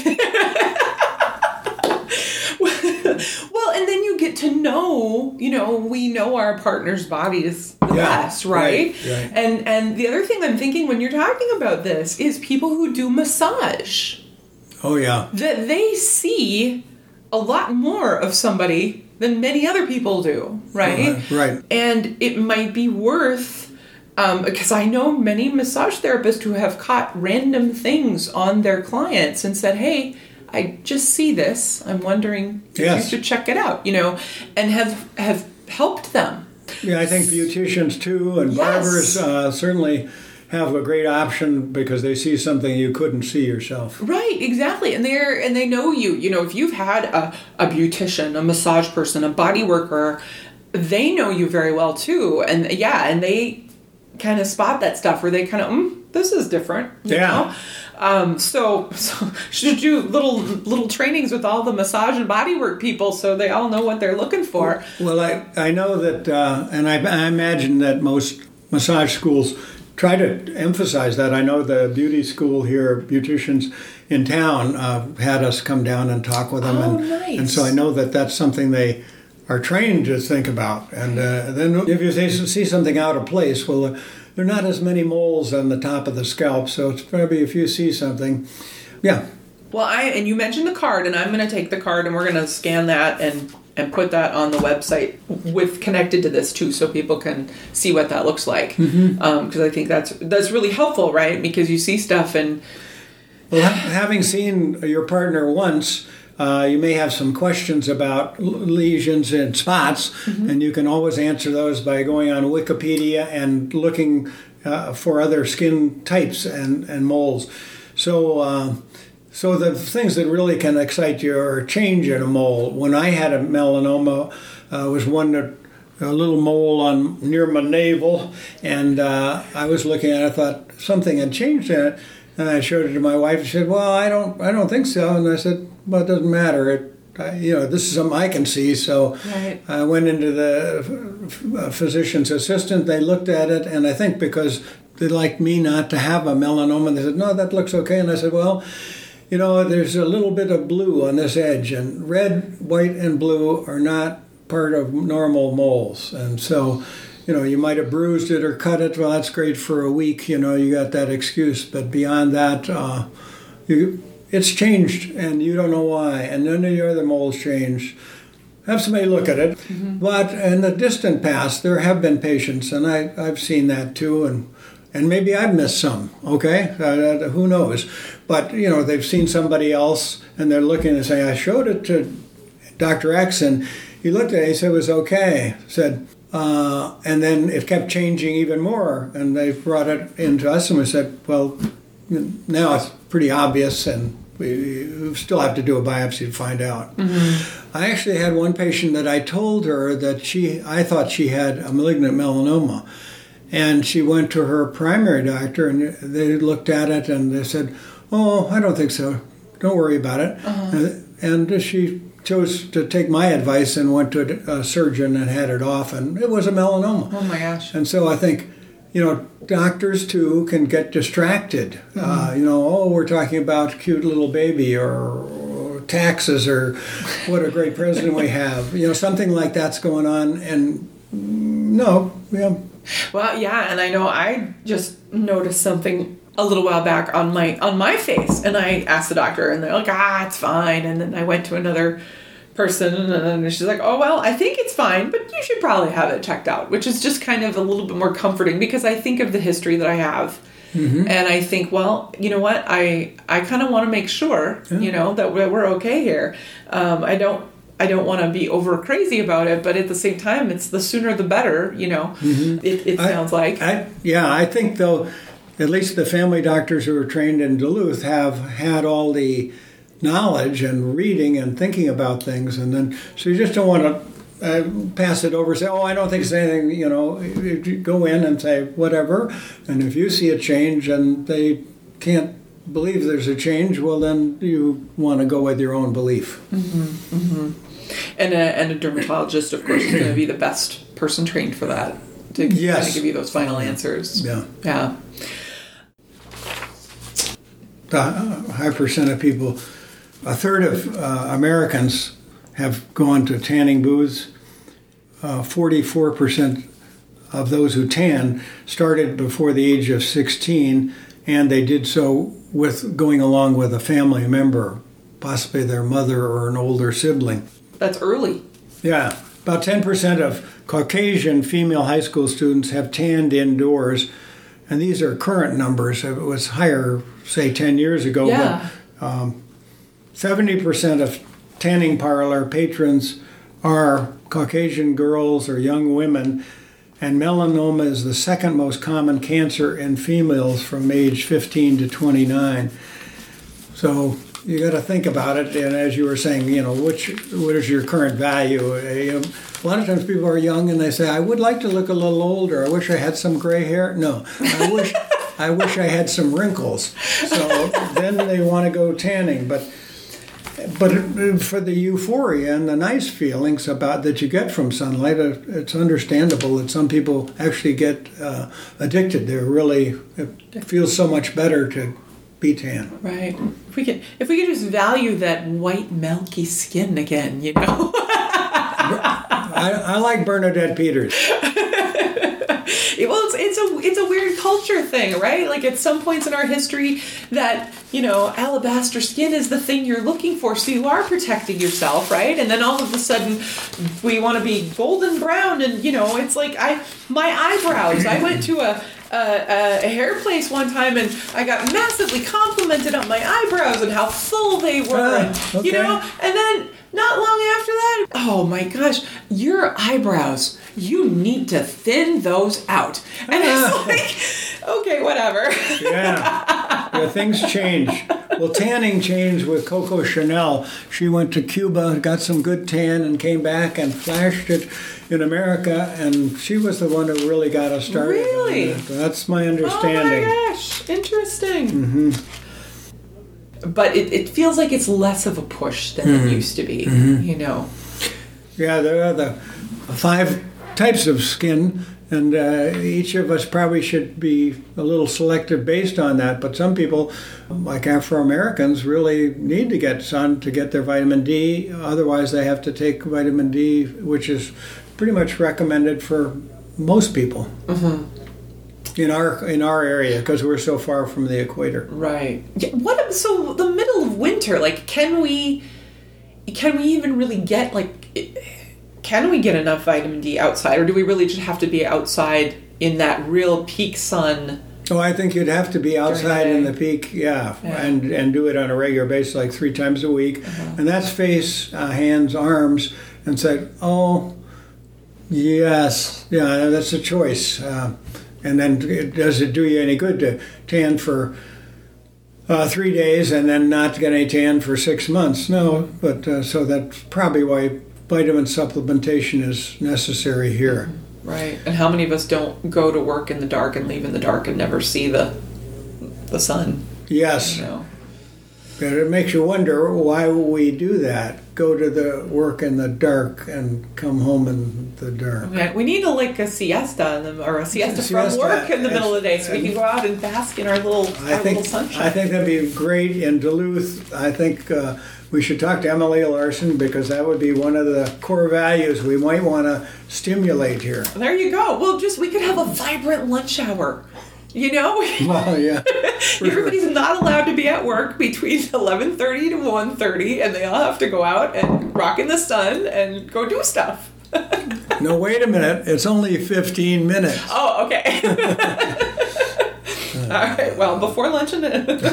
and then you get to know, you know, we know our partner's bodies the yeah, best, right? Right, right? And, and the other thing I'm thinking when you're talking about this is people who do massage. Oh, yeah. That they see a lot more of somebody than many other people do, right? Uh, right. And it might be worth, um, because I know many massage therapists who have caught random things on their clients and said, hey, I just see this. I'm wondering if yes. you should check it out, you know, and have have helped them. Yeah, I think beauticians too and yes. barbers uh, certainly have a great option because they see something you couldn't see yourself. Right, exactly. And they're and they know you. You know, if you've had a, a beautician, a massage person, a body worker, they know you very well too. And yeah, and they kind of spot that stuff where they kind of, mm, this is different. You yeah. know? Um, so, so should do little little trainings with all the massage and bodywork people so they all know what they're looking for. Well, I, I know that, uh, and I, I imagine that most massage schools try to emphasize that. I know the beauty school here, beauticians in town, uh, had us come down and talk with them. Oh, and, nice. and so I know that that's something they are trained to think about. And uh, then if you see something out of place, well, uh, there are not as many moles on the top of the scalp, so it's probably if you see something, yeah. Well, I and you mentioned the card, and I'm going to take the card, and we're going to scan that and and put that on the website with connected to this too, so people can see what that looks like. Because mm-hmm. um, I think that's that's really helpful, right? Because you see stuff and. Well, having seen your partner once, uh, you may have some questions about lesions and spots, mm-hmm. and you can always answer those by going on Wikipedia and looking uh, for other skin types and, and moles. So, uh, so the things that really can excite you are change in a mole. When I had a melanoma, uh, was one that a little mole on near my navel, and uh, I was looking at it. I thought something had changed in it. And I showed it to my wife. She said, "Well, I don't, I don't think so." And I said, "Well, it doesn't matter. It, I, you know, this is something I can see." So right. I went into the physician's assistant. They looked at it, and I think because they liked me not to have a melanoma, they said, "No, that looks okay." And I said, "Well, you know, there's a little bit of blue on this edge, and red, white, and blue are not part of normal moles, and so." You know, you might have bruised it or cut it. Well, that's great for a week. You know, you got that excuse. But beyond that, uh, you, it's changed, and you don't know why. And none of your other moles changed. Have somebody look at it. Mm-hmm. But in the distant past, there have been patients, and I, I've seen that too. And and maybe I've missed some, okay? Uh, who knows? But, you know, they've seen somebody else, and they're looking and saying, I showed it to Doctor X, and he looked at it, he said it was okay. Said... Uh, and then it kept changing even more, and they brought it into us, and we said, well, now it's pretty obvious, and we still have to do a biopsy to find out. Mm-hmm. I actually had one patient that I told her that she, I thought she had a malignant melanoma, and she went to her primary doctor, and they looked at it, and they said, oh, I don't think so. Don't worry about it. Uh-huh. And she chose to take my advice and went to a surgeon and had it off, and it was a melanoma. Oh my gosh. And so I think, you know, doctors too can get distracted. Mm-hmm. Uh, you know, oh, we're talking about cute little baby or, or taxes or what a great president we have. You know, something like that's going on, and no, yeah. Well, yeah, and I know I just noticed something a little while back on my on my face, and I asked the doctor, and they're like, ah, it's fine. And then I went to another person, and she's like, oh, well, I think it's fine, but you should probably have it checked out, which is just kind of a little bit more comforting, because I think of the history that I have, mm-hmm. and I think, well, you know what, I I kind of want to make sure, yeah. you know, that we're, we're okay here. Um, I don't I don't want to be over crazy about it, but at the same time, it's the sooner the better, you know, mm-hmm. it, it sounds I, like. I, yeah, I think, though, at least the family doctors who were trained in Duluth have had all the knowledge and reading and thinking about things, and then so you just don't want to uh, pass it over and say, oh, I don't think it's anything, you know. You go in and say whatever, and if you see a change and they can't believe there's a change, well, then you want to go with your own belief. Mm-hmm, mm-hmm. And, a, and a dermatologist, of course, is going to be the best person trained for that, to yes. kind of give you those final answers. Yeah. Yeah. The high percent of people, a third of uh, Americans have gone to tanning booths. Uh, forty-four percent of those who tan started before the age of sixteen, and they did so with going along with a family member, possibly their mother or an older sibling. That's early. Yeah. About ten percent of Caucasian female high school students have tanned indoors, and these are current numbers. It was higher, say, ten years ago. Yeah. But um, seventy percent of tanning parlor patrons are Caucasian girls or young women, and melanoma is the second most common cancer in females from age fifteen to twenty-nine. So you got to think about it, and as you were saying, you know, which what is your current value? A lot of times people are young and they say, I would like to look a little older. I wish I had some gray hair. No, I wish I wish I had some wrinkles. So then they want to go tanning, but but for the euphoria and the nice feelings about that you get from sunlight, it's understandable that some people actually get uh, addicted. They're really it feels so much better to be tan. Right. If we could, if we could just value that white, milky skin again, you know. I, I like Bernadette Peters. Well, it's, it's a it's a weird culture thing, right? Like at some points in our history, that you know, alabaster skin is the thing you're looking for, so you are protecting yourself, right? And then all of a sudden, we want to be golden brown, and you know, it's like I my eyebrows. I went to a. A, a hair place one time, and I got massively complimented on my eyebrows and how full they were, Ah, and, okay. you know. And then not long after that, oh my gosh, your eyebrows, you need to thin those out. And Ah. it's like, okay, whatever. Yeah. yeah, things change. Well, tanning changed with Coco Chanel. She went to Cuba, got some good tan, and came back and flashed it in America, and she was the one who really got us started. Really? on that. That's my understanding. Oh my gosh, interesting. Mm-hmm. But it, it feels like it's less of a push than Mm-hmm. it used to be, mm-hmm. you know. Yeah, there are the five types of skin, and uh, each of us probably should be a little selective based on that. But some people, like Afro-Americans, really need to get sun to get their vitamin D. Otherwise, they have to take vitamin D, which is pretty much recommended for most people Mm-hmm. in our in our area because we're so far from the equator. Right. Yeah, what? So the middle of winter, like, can we, can we even really get like, can we get enough vitamin D outside, or do we really just have to be outside in that real peak sun? Oh, I think you'd have to be outside the in day. the peak, yeah, Yeah. and and do it on a regular basis, like three times a week, Uh-huh. and that's face, uh, hands, arms, and said, oh, yes, yeah, that's a choice. Uh, and then it, does it do you any good to tan for uh, three days and then not get any tan for six months? No, but uh, so that's probably why vitamin supplementation is necessary here. Right. And how many of us don't go to work in the dark and leave in the dark and never see the the sun? Yes. You know? But it makes you wonder why we do that. Go to the work in the dark and come home in the dark. Yeah, we need a, like a siesta in the, or a siesta, Siesta, from work in the middle of the day, so we and- can go out and bask in our little I our think little sunshine. I think that'd be great in Duluth. I think uh, we should talk to Emily Larson because that would be one of the core values we might want to stimulate here. There you go. Well, just we could have a vibrant lunch hour. You know, Well, yeah. everybody's not allowed to be at work between eleven thirty to one thirty, and they all have to go out and rock in the sun and go do stuff. No, wait a minute. It's only fifteen minutes. Oh, okay. All right. Well, before lunch and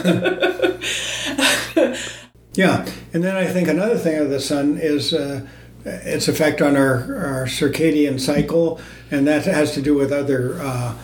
Yeah, and then I think another thing of the sun is uh, its effect on our, our circadian cycle, and that has to do with other uh,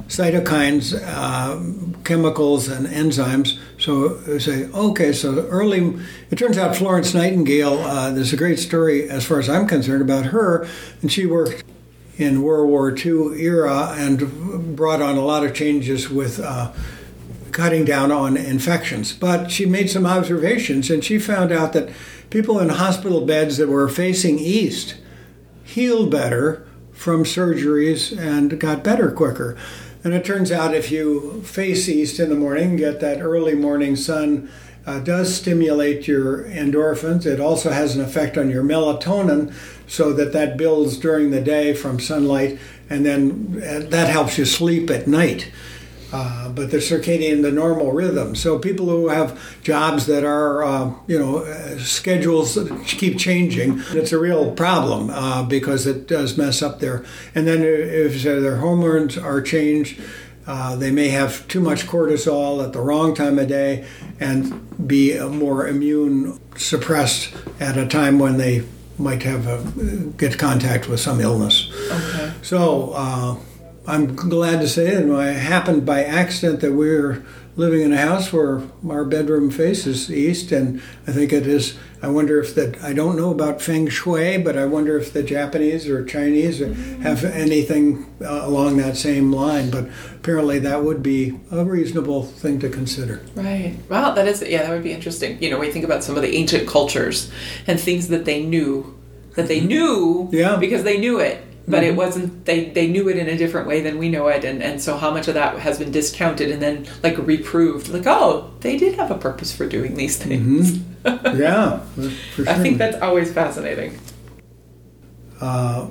cytokines, uh, chemicals, and enzymes. So they say, okay, so early, it turns out Florence Nightingale, uh, there's a great story as far as I'm concerned about her, and she worked in World War Two era and brought on a lot of changes with uh, cutting down on infections. But she made some observations, and she found out that people in hospital beds that were facing east healed better from surgeries and got better quicker. And it turns out if you face east in the morning, get that early morning sun, uh, does stimulate your endorphins. It also has an effect on your melatonin, so that that builds during the day from sunlight, and then uh, that helps you sleep at night. Uh, but the circadian, the normal rhythm. So people who have jobs that are, uh, you know, uh, schedules that keep changing, it's a real problem uh, because it does mess up their, and then if their hormones are changed, uh, they may have too much cortisol at the wrong time of day and be more immune suppressed at a time when they might have a, get contact with some illness. Okay. So, uh, I'm glad to say that it happened by accident that we were living in a house where our bedroom faces east, and I think it is, I wonder if that, I don't know about Feng Shui, but I wonder if the Japanese or Chinese have anything uh, along that same line, but apparently that would be a reasonable thing to consider. Right. Wow, that is, yeah, that would be interesting. You know, when you think about some of the ancient cultures and things that they knew, that they knew yeah. because they knew it. But it wasn't, they, they knew it in a different way than we know it. And, and so how much of that has been discounted and then like reproved? Like, oh, they did have a purpose for doing these things. Mm-hmm. Yeah, for sure. I think that's always fascinating. Uh,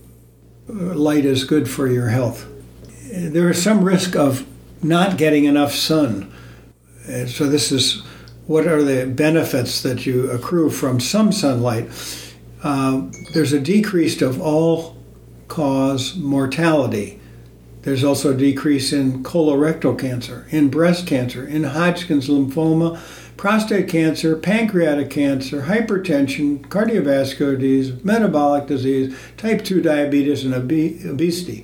light is good for your health. There is some risk of not getting enough sun. And so this is, what are the benefits that you accrue from some sunlight? Uh, there's a decrease of all cause mortality. There's also a decrease in colorectal cancer, in breast cancer, in Hodgkin's lymphoma, prostate cancer, pancreatic cancer, hypertension, cardiovascular disease, metabolic disease, type two diabetes, and obe- obesity.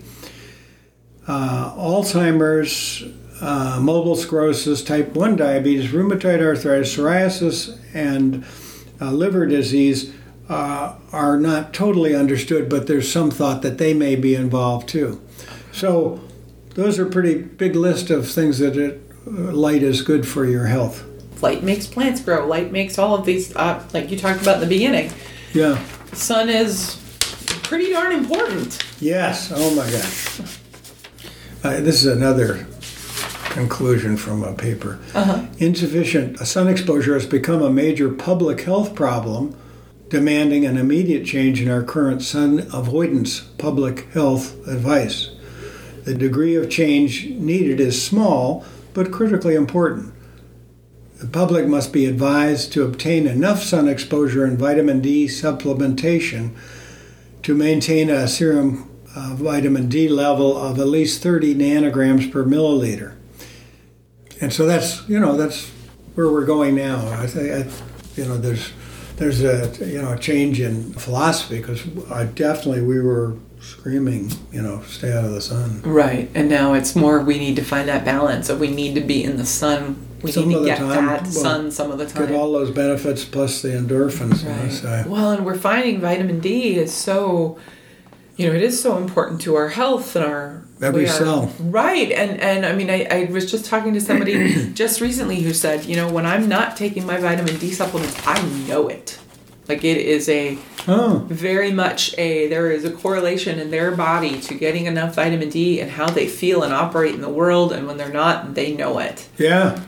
Uh, Alzheimer's, uh, multiple sclerosis, type one diabetes, rheumatoid arthritis, psoriasis, and uh, liver disease Uh, are not totally understood, but there's some thought that they may be involved too. So those are pretty big list of things that it, uh, light is good for your health. Light makes plants grow. Light makes all of these, uh, like you talked about in the beginning. Yeah. Sun is pretty darn important. Yes. Oh my gosh. Uh, this is another conclusion from a paper. Uh-huh. Insufficient sun exposure has become a major public health problem, demanding an immediate change in our current sun avoidance public health advice. The degree of change needed is small, but critically important. The public must be advised to obtain enough sun exposure and vitamin D supplementation to maintain a serum uh, vitamin D level of at least thirty nanograms per milliliter. And so that's, you know, that's where we're going now. I think, I, you know, there's There's a you know a change in philosophy, because I definitely we were screaming, you know, stay out of the sun. Right, and now it's more we need to find that balance of we need to be in the sun. We some need to get time, that well, sun some of the time. Get all those benefits plus the endorphins. Right. You know, so. Well, and we're finding vitamin D is so, you know, it is so important to our health and our every are, cell. Right, and and I mean, I, I was just talking to somebody just recently who said, you know, when I'm not taking my vitamin D supplements, I know it. Like it is a oh. very much a, there is a correlation in their body to getting enough vitamin D and how they feel and operate in the world, and when they're not, they know it. Yeah.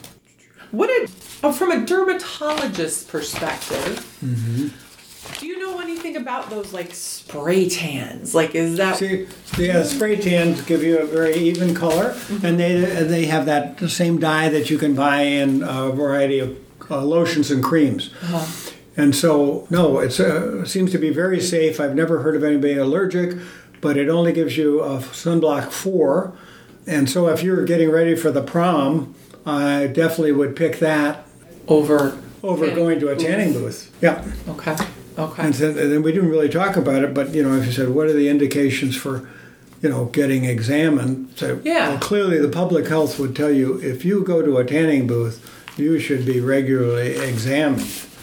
What a, oh, from a dermatologist's perspective, mm-hmm. do you know anything about those like spray tans? Like, is that... See, yeah, spray tans give you a very even color, mm-hmm. and they they have that the same dye that you can buy in a variety of uh, lotions and creams. Uh-huh. And so, no, it uh, seems to be very safe. I've never heard of anybody allergic, but it only gives you a sunblock four. And so if you're getting ready for the prom, I definitely would pick that over over tanning going to a tanning booth. booth. Yeah. Okay. Okay. And then, and then we didn't really talk about it, but, you know, if you said, what are the indications for you know, getting examined. So Yeah. well, clearly the public health would tell you if you go to a tanning booth, you should be regularly examined.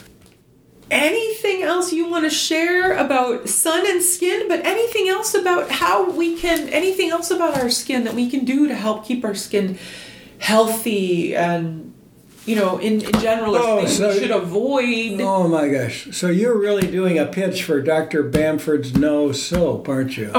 Anything else you want to share about sun and skin, but anything else about how we can, anything else about our skin that we can do to help keep our skin healthy and, you know, in, in general, or Oh, things so- we should avoid? Oh my gosh. So you're really doing a pitch for Doctor Bamford's No Soap, aren't you?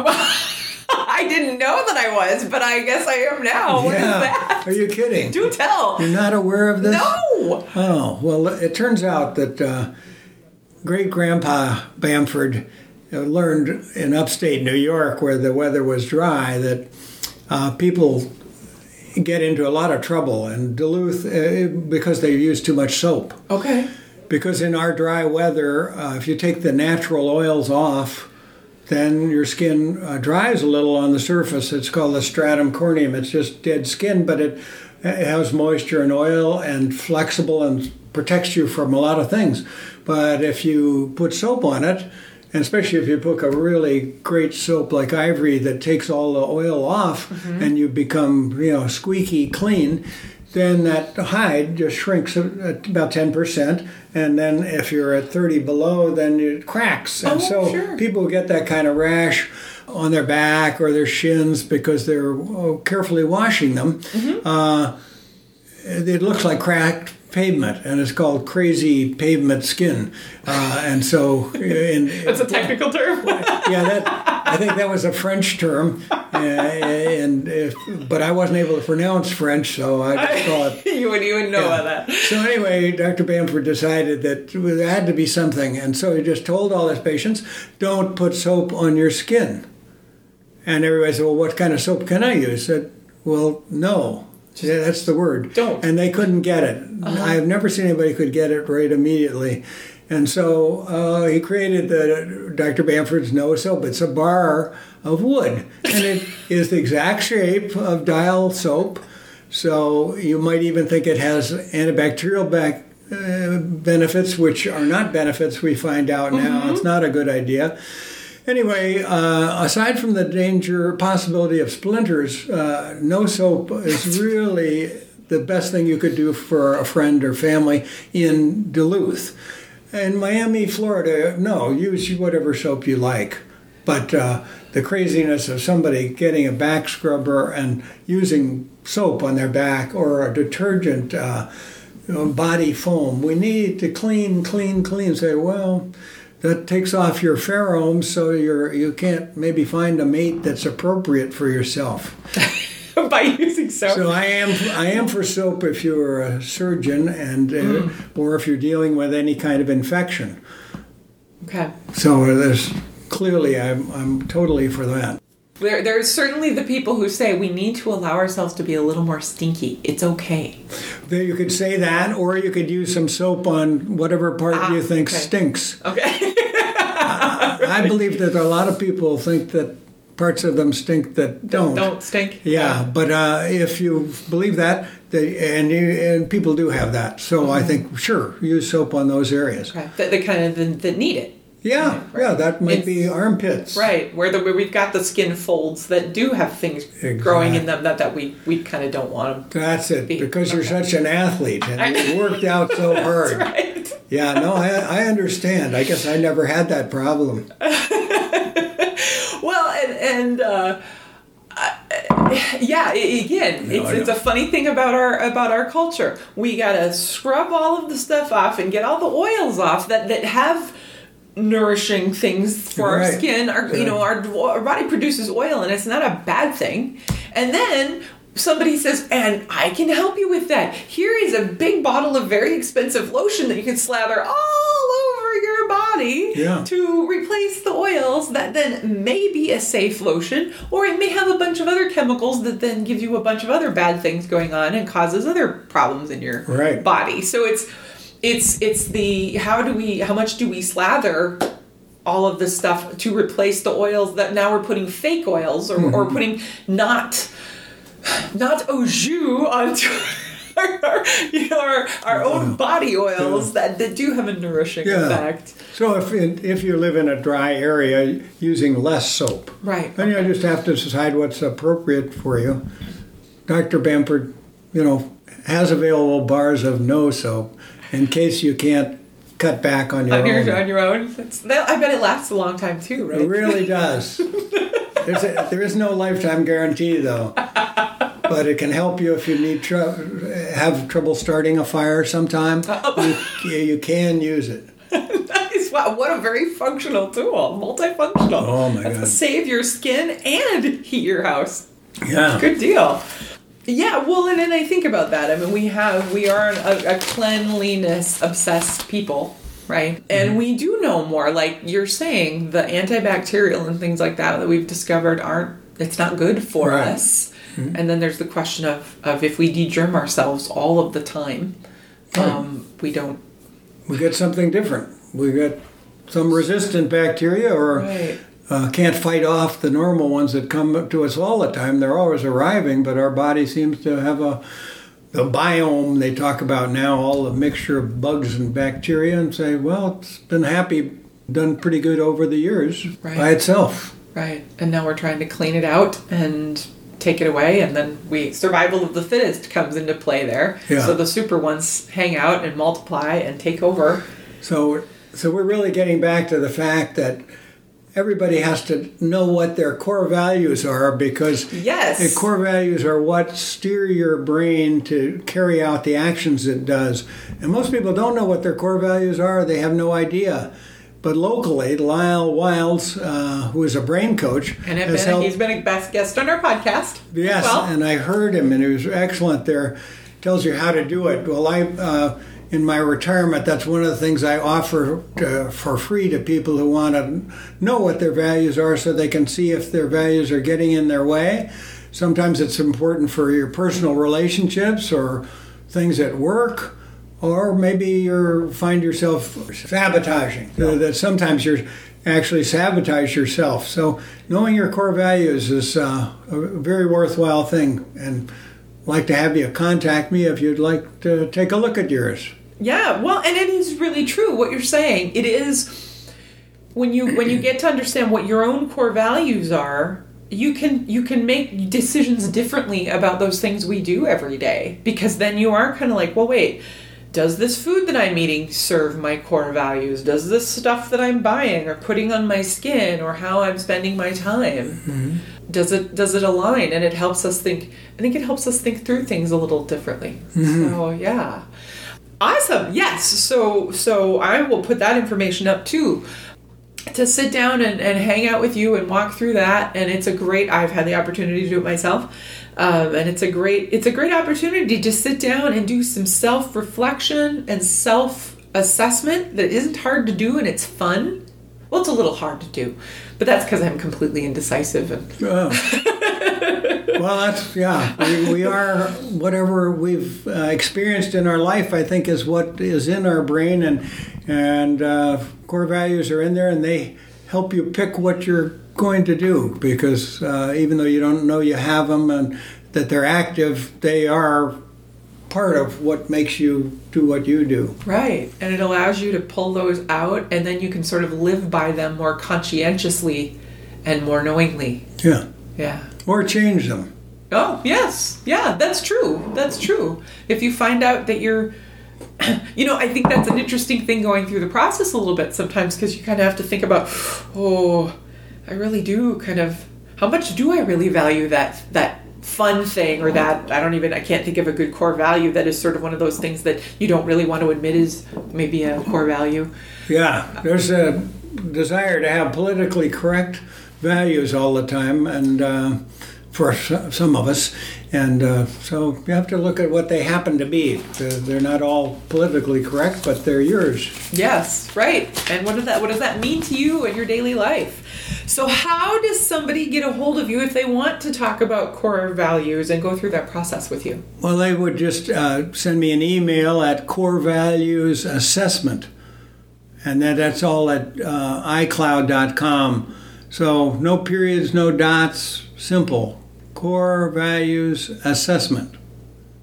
I didn't know that I was, but I guess I am now. What is that? Are you kidding? Do tell. You're not aware of this? No. Oh, well, it turns out that uh, great-grandpa Bamford uh, learned in upstate New York, where the weather was dry, that uh, people get into a lot of trouble in Duluth uh, because they use too much soap. Okay. Because in our dry weather, uh, if you take the natural oils off, then your skin uh, dries a little on the surface. It's called the stratum corneum. It's just dead skin, but it, it has moisture and oil and flexible and protects you from a lot of things. But if you put soap on it, and especially if you put a really great soap like Ivory that takes all the oil off, mm-hmm. and you become, you know, squeaky clean, then that hide just shrinks at about ten percent. And then if you're at thirty below, then it cracks. And oh, so sure. people get that kind of rash on their back or their shins because they're oh, carefully washing them. Mm-hmm. Uh, it looks like cracked pavement, and it's called crazy pavement skin. Uh, and so... In, That's a technical term. yeah, that, I think that was a French term, uh, and if, but I wasn't able to pronounce French, so I just call it... you wouldn't even know yeah. about that. So anyway, Doctor Bamford decided that there had to be something, and so he just told all his patients, don't put soap on your skin. And everybody said, well, what kind of soap can I use? I said, well, no. Yeah, that's the word. Don't. And they couldn't get it. Uh-huh. I have never seen anybody who could get it right immediately. And so uh, he created the Doctor Bamford's No Soap. It's a bar of wood, and it is the exact shape of Dial soap. So you might even think it has antibacterial back, uh, benefits, which are not benefits we find out now. Mm-hmm. It's not a good idea. Anyway, uh, aside from the danger, possibility of splinters, uh, No Soap is really the best thing you could do for a friend or family in Duluth. In Miami, Florida, no, use whatever soap you like. But uh, the craziness of somebody getting a back scrubber and using soap on their back or a detergent uh, you know, body foam, we need to clean, clean, clean. Say, well... that takes off your pheromones, so you're you can't maybe find a mate that's appropriate for yourself. By using soap. So I am I am for soap if you're a surgeon and uh, mm. or if you're dealing with any kind of infection. Okay. So there's clearly I'm I'm totally for that. There, there's certainly the people who say we need to allow ourselves to be a little more stinky. It's okay. There you could say that, or you could use some soap on whatever part ah, you think okay. stinks. Okay. uh, I believe that a lot of people think that parts of them stink that don't. Don't stink. Yeah, but uh, if you believe that, they, and you, and people do have that, so mm-hmm. I think sure use soap on those areas. Okay. That the kind of the, that need it. Yeah, right. yeah, that might it's, be armpits. Right, where the where we've got the skin folds that do have things exactly. growing in them that, that we, we kind of don't want them. That's it, be. because okay. you're such an athlete and you worked out so hard. That's right. Yeah, no, I I understand. I guess I never had that problem. Well, and and uh, uh, yeah, again, No, it's it's a funny thing about our about our culture. We gotta scrub all of the stuff off and get all the oils off that that have nourishing things for right. our skin. Our Good. you know our our body produces oil, and it's not a bad thing. And then somebody says, and I can help you with that. Here is a big bottle of very expensive lotion that you can slather all over your body yeah. to replace the oils that then may be a safe lotion, or it may have a bunch of other chemicals that then give you a bunch of other bad things going on and causes other problems in your right. body. So it's it's it's the how do we how much do we slather all of this stuff to replace the oils that now we're putting fake oils or, mm-hmm. or putting not not au jus onto our our, you know, our, our own body oils Yeah. that, that do have a nourishing Yeah. effect. So if if you live in a dry area, using less soap. Right. Then you just have to decide what's appropriate for you. Doctor Bamford, you know, has available bars of no soap in case you can't cut back on your On own. your, on your own. It's, that, I bet it lasts a long time too, right? It really does. There's a, there is no lifetime guarantee, though. But it can help you if you need tr- have trouble starting a fire sometime. You, you can use it. Nice. Wow, what a very functional tool. Multifunctional. Oh, my That's God. Save your skin and heat your house. Yeah. Good deal. Yeah, well, and then I think about that. I mean, we have, we are a, a cleanliness obsessed people, right? And Mm-hmm. we do know more. Like you're saying, the antibacterial and things like that that we've discovered aren't, it's not good for Right. us. And then there's the question of, of if we de-germ ourselves all of the time, um, we don't. We get something different. We get some resistant bacteria or Right. uh, can't fight off the normal ones that come to us all the time. They're always arriving, but our body seems to have a the biome they talk about now, all the mixture of bugs and bacteria, and say, well, it's been happy, done pretty good over the years Right. by itself. Right. And now we're trying to clean it out and take it away, and then we survival of the fittest comes into play there. Yeah. So the super ones hang out and multiply and take over. So, so we're really getting back to the fact that everybody has to know what their core values are, because Yes. the core values are what steer your brain to carry out the actions it does. And most people don't know what their core values are. They have no idea. But locally, Lyle Wilds, uh, who is a brain coach, And has been, helped. he's been a best guest on our podcast. Yes, Well, and I heard him, and he was excellent there. Tells you how to do it. Well, I, uh, in my retirement, that's one of the things I offer to, for free to people who want to know what their values are, so they can see if their values are getting in their way. Sometimes it's important for your personal relationships or things at work. Or maybe you find yourself sabotaging. So that sometimes you're actually sabotage yourself. So knowing your core values is uh, a very worthwhile thing. And I'd like to have you contact me if you'd like to take a look at yours. Yeah, well, and it is really true what you're saying. It is when you when you get to understand what your own core values are, you can you can make decisions differently about those things we do every day, because then you are kind of like, well, wait, does this food that I'm eating serve my core values? Does this stuff that I'm buying or putting on my skin or how I'm spending my time, Mm-hmm. does it does it align? And it helps us think. I think it helps us think through things a little differently. Mm-hmm. So yeah, awesome. Yes. So so I will put that information up too, to sit down and, and hang out with you and walk through that. And it's a great. I've had the opportunity to do it myself. Um, and it's a great it's a great opportunity to sit down and do some self-reflection and self-assessment that isn't hard to do, and it's fun. Well, it's a little hard to do, but that's because I'm completely indecisive. And Uh, well, that's, yeah, we, we are, whatever we've uh, experienced in our life, I think, is what is in our brain, and, and uh, core values are in there, and they help you pick what you're going to do, because uh, even though you don't know you have them and that they're active, they are part of what makes you do what you do. Right. And it allows you to pull those out, and then you can sort of live by them more conscientiously and more knowingly. Yeah. Yeah. Or change them. Oh, yes. Yeah, that's true. That's true. If you find out that you're, you know, I think that's an interesting thing going through the process a little bit sometimes, because you kind of have to think about, oh, I really do kind of, how much do I really value that, that fun thing, or that, I don't even, I can't think of a good core value that is sort of one of those things that you don't really want to admit is maybe a core value. Yeah, there's a desire to have politically correct values all the time, and uh, for s- some of us, and uh, so you have to look at what they happen to be. They're they're not all politically correct, but they're yours. Yes, right. And what does that what does that mean to you in your daily life? So how does somebody get a hold of you if they want to talk about core values and go through that process with you? Well, they would just uh, send me an email at Core Values Assessment, and that, that's all at uh, i cloud dot com. So no periods, no dots, simple. Core Values Assessment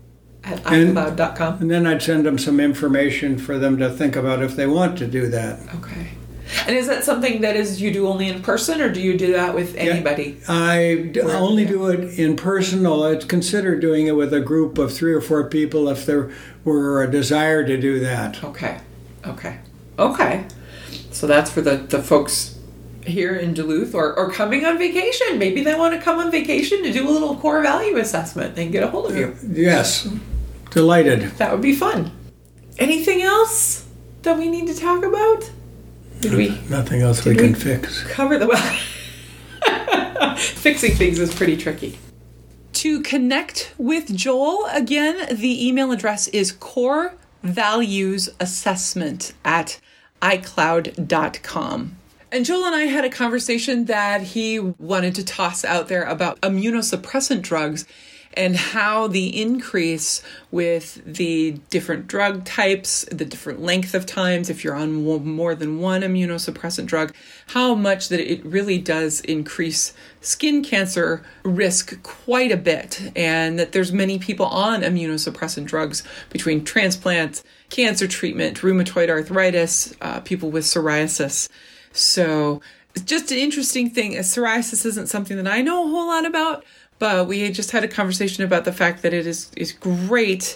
at iCloud dot com. And then I'd send them some information for them to think about if they want to do that. Okay. And is that something that is you do only in person, or do you do that with anybody? Yeah, I d- Where- only yeah. do it in person. I'd consider doing it with a group of three or four people if there were a desire to do that. Okay. Okay. Okay. So that's for the, the folks here in Duluth or, or coming on vacation. Maybe they want to come on vacation to do a little core value assessment. They can get a hold of you. Yes, delighted. That would be fun. Anything else that we need to talk about? Did we Nothing else we did can we fix. cover the well? Fixing things is pretty tricky. To connect with Joel, again, the email address is core values assessment at i cloud dot com. And Joel and I had a conversation that he wanted to toss out there about immunosuppressant drugs and how the increase with the different drug types, the different length of times, if you're on more than one immunosuppressant drug, how much that it really does increase skin cancer risk quite a bit. And that there's many people on immunosuppressant drugs between transplants, cancer treatment, rheumatoid arthritis, uh, people with psoriasis. So it's just an interesting thing. Psoriasis isn't something that I know a whole lot about, but we just had a conversation about the fact that it is, is great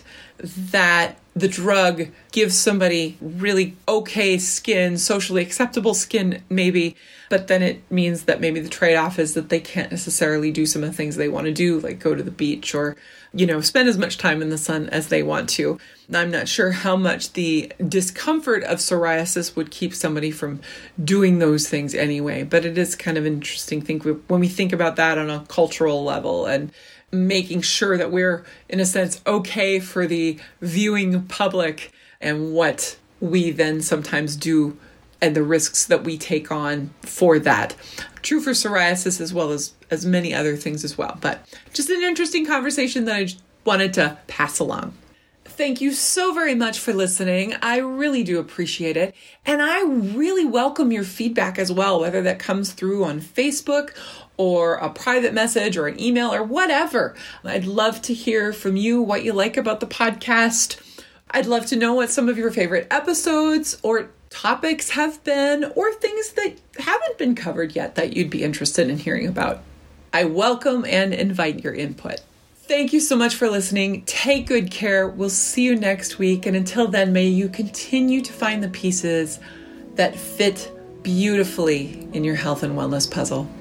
that the drug gives somebody really okay skin, socially acceptable skin maybe, but then it means that maybe the trade-off is that they can't necessarily do some of the things they want to do, like go to the beach or, you know, spend as much time in the sun as they want to. I'm not sure how much the discomfort of psoriasis would keep somebody from doing those things anyway, but it is kind of an interesting thing when we think about that on a cultural level and making sure that we're, in a sense, okay for the viewing public and what we then sometimes do and the risks that we take on for that. True for psoriasis as well as, as many other things as well. But just an interesting conversation that I just wanted to pass along. Thank you so very much for listening. I really do appreciate it. And I really welcome your feedback as well, whether that comes through on Facebook or a private message or an email or whatever. I'd love to hear from you what you like about the podcast. I'd love to know what some of your favorite episodes or topics have been, or things that haven't been covered yet that you'd be interested in hearing about. I welcome and invite your input. Thank you so much for listening. Take good care. We'll see you next week. And until then, may you continue to find the pieces that fit beautifully in your health and wellness puzzle.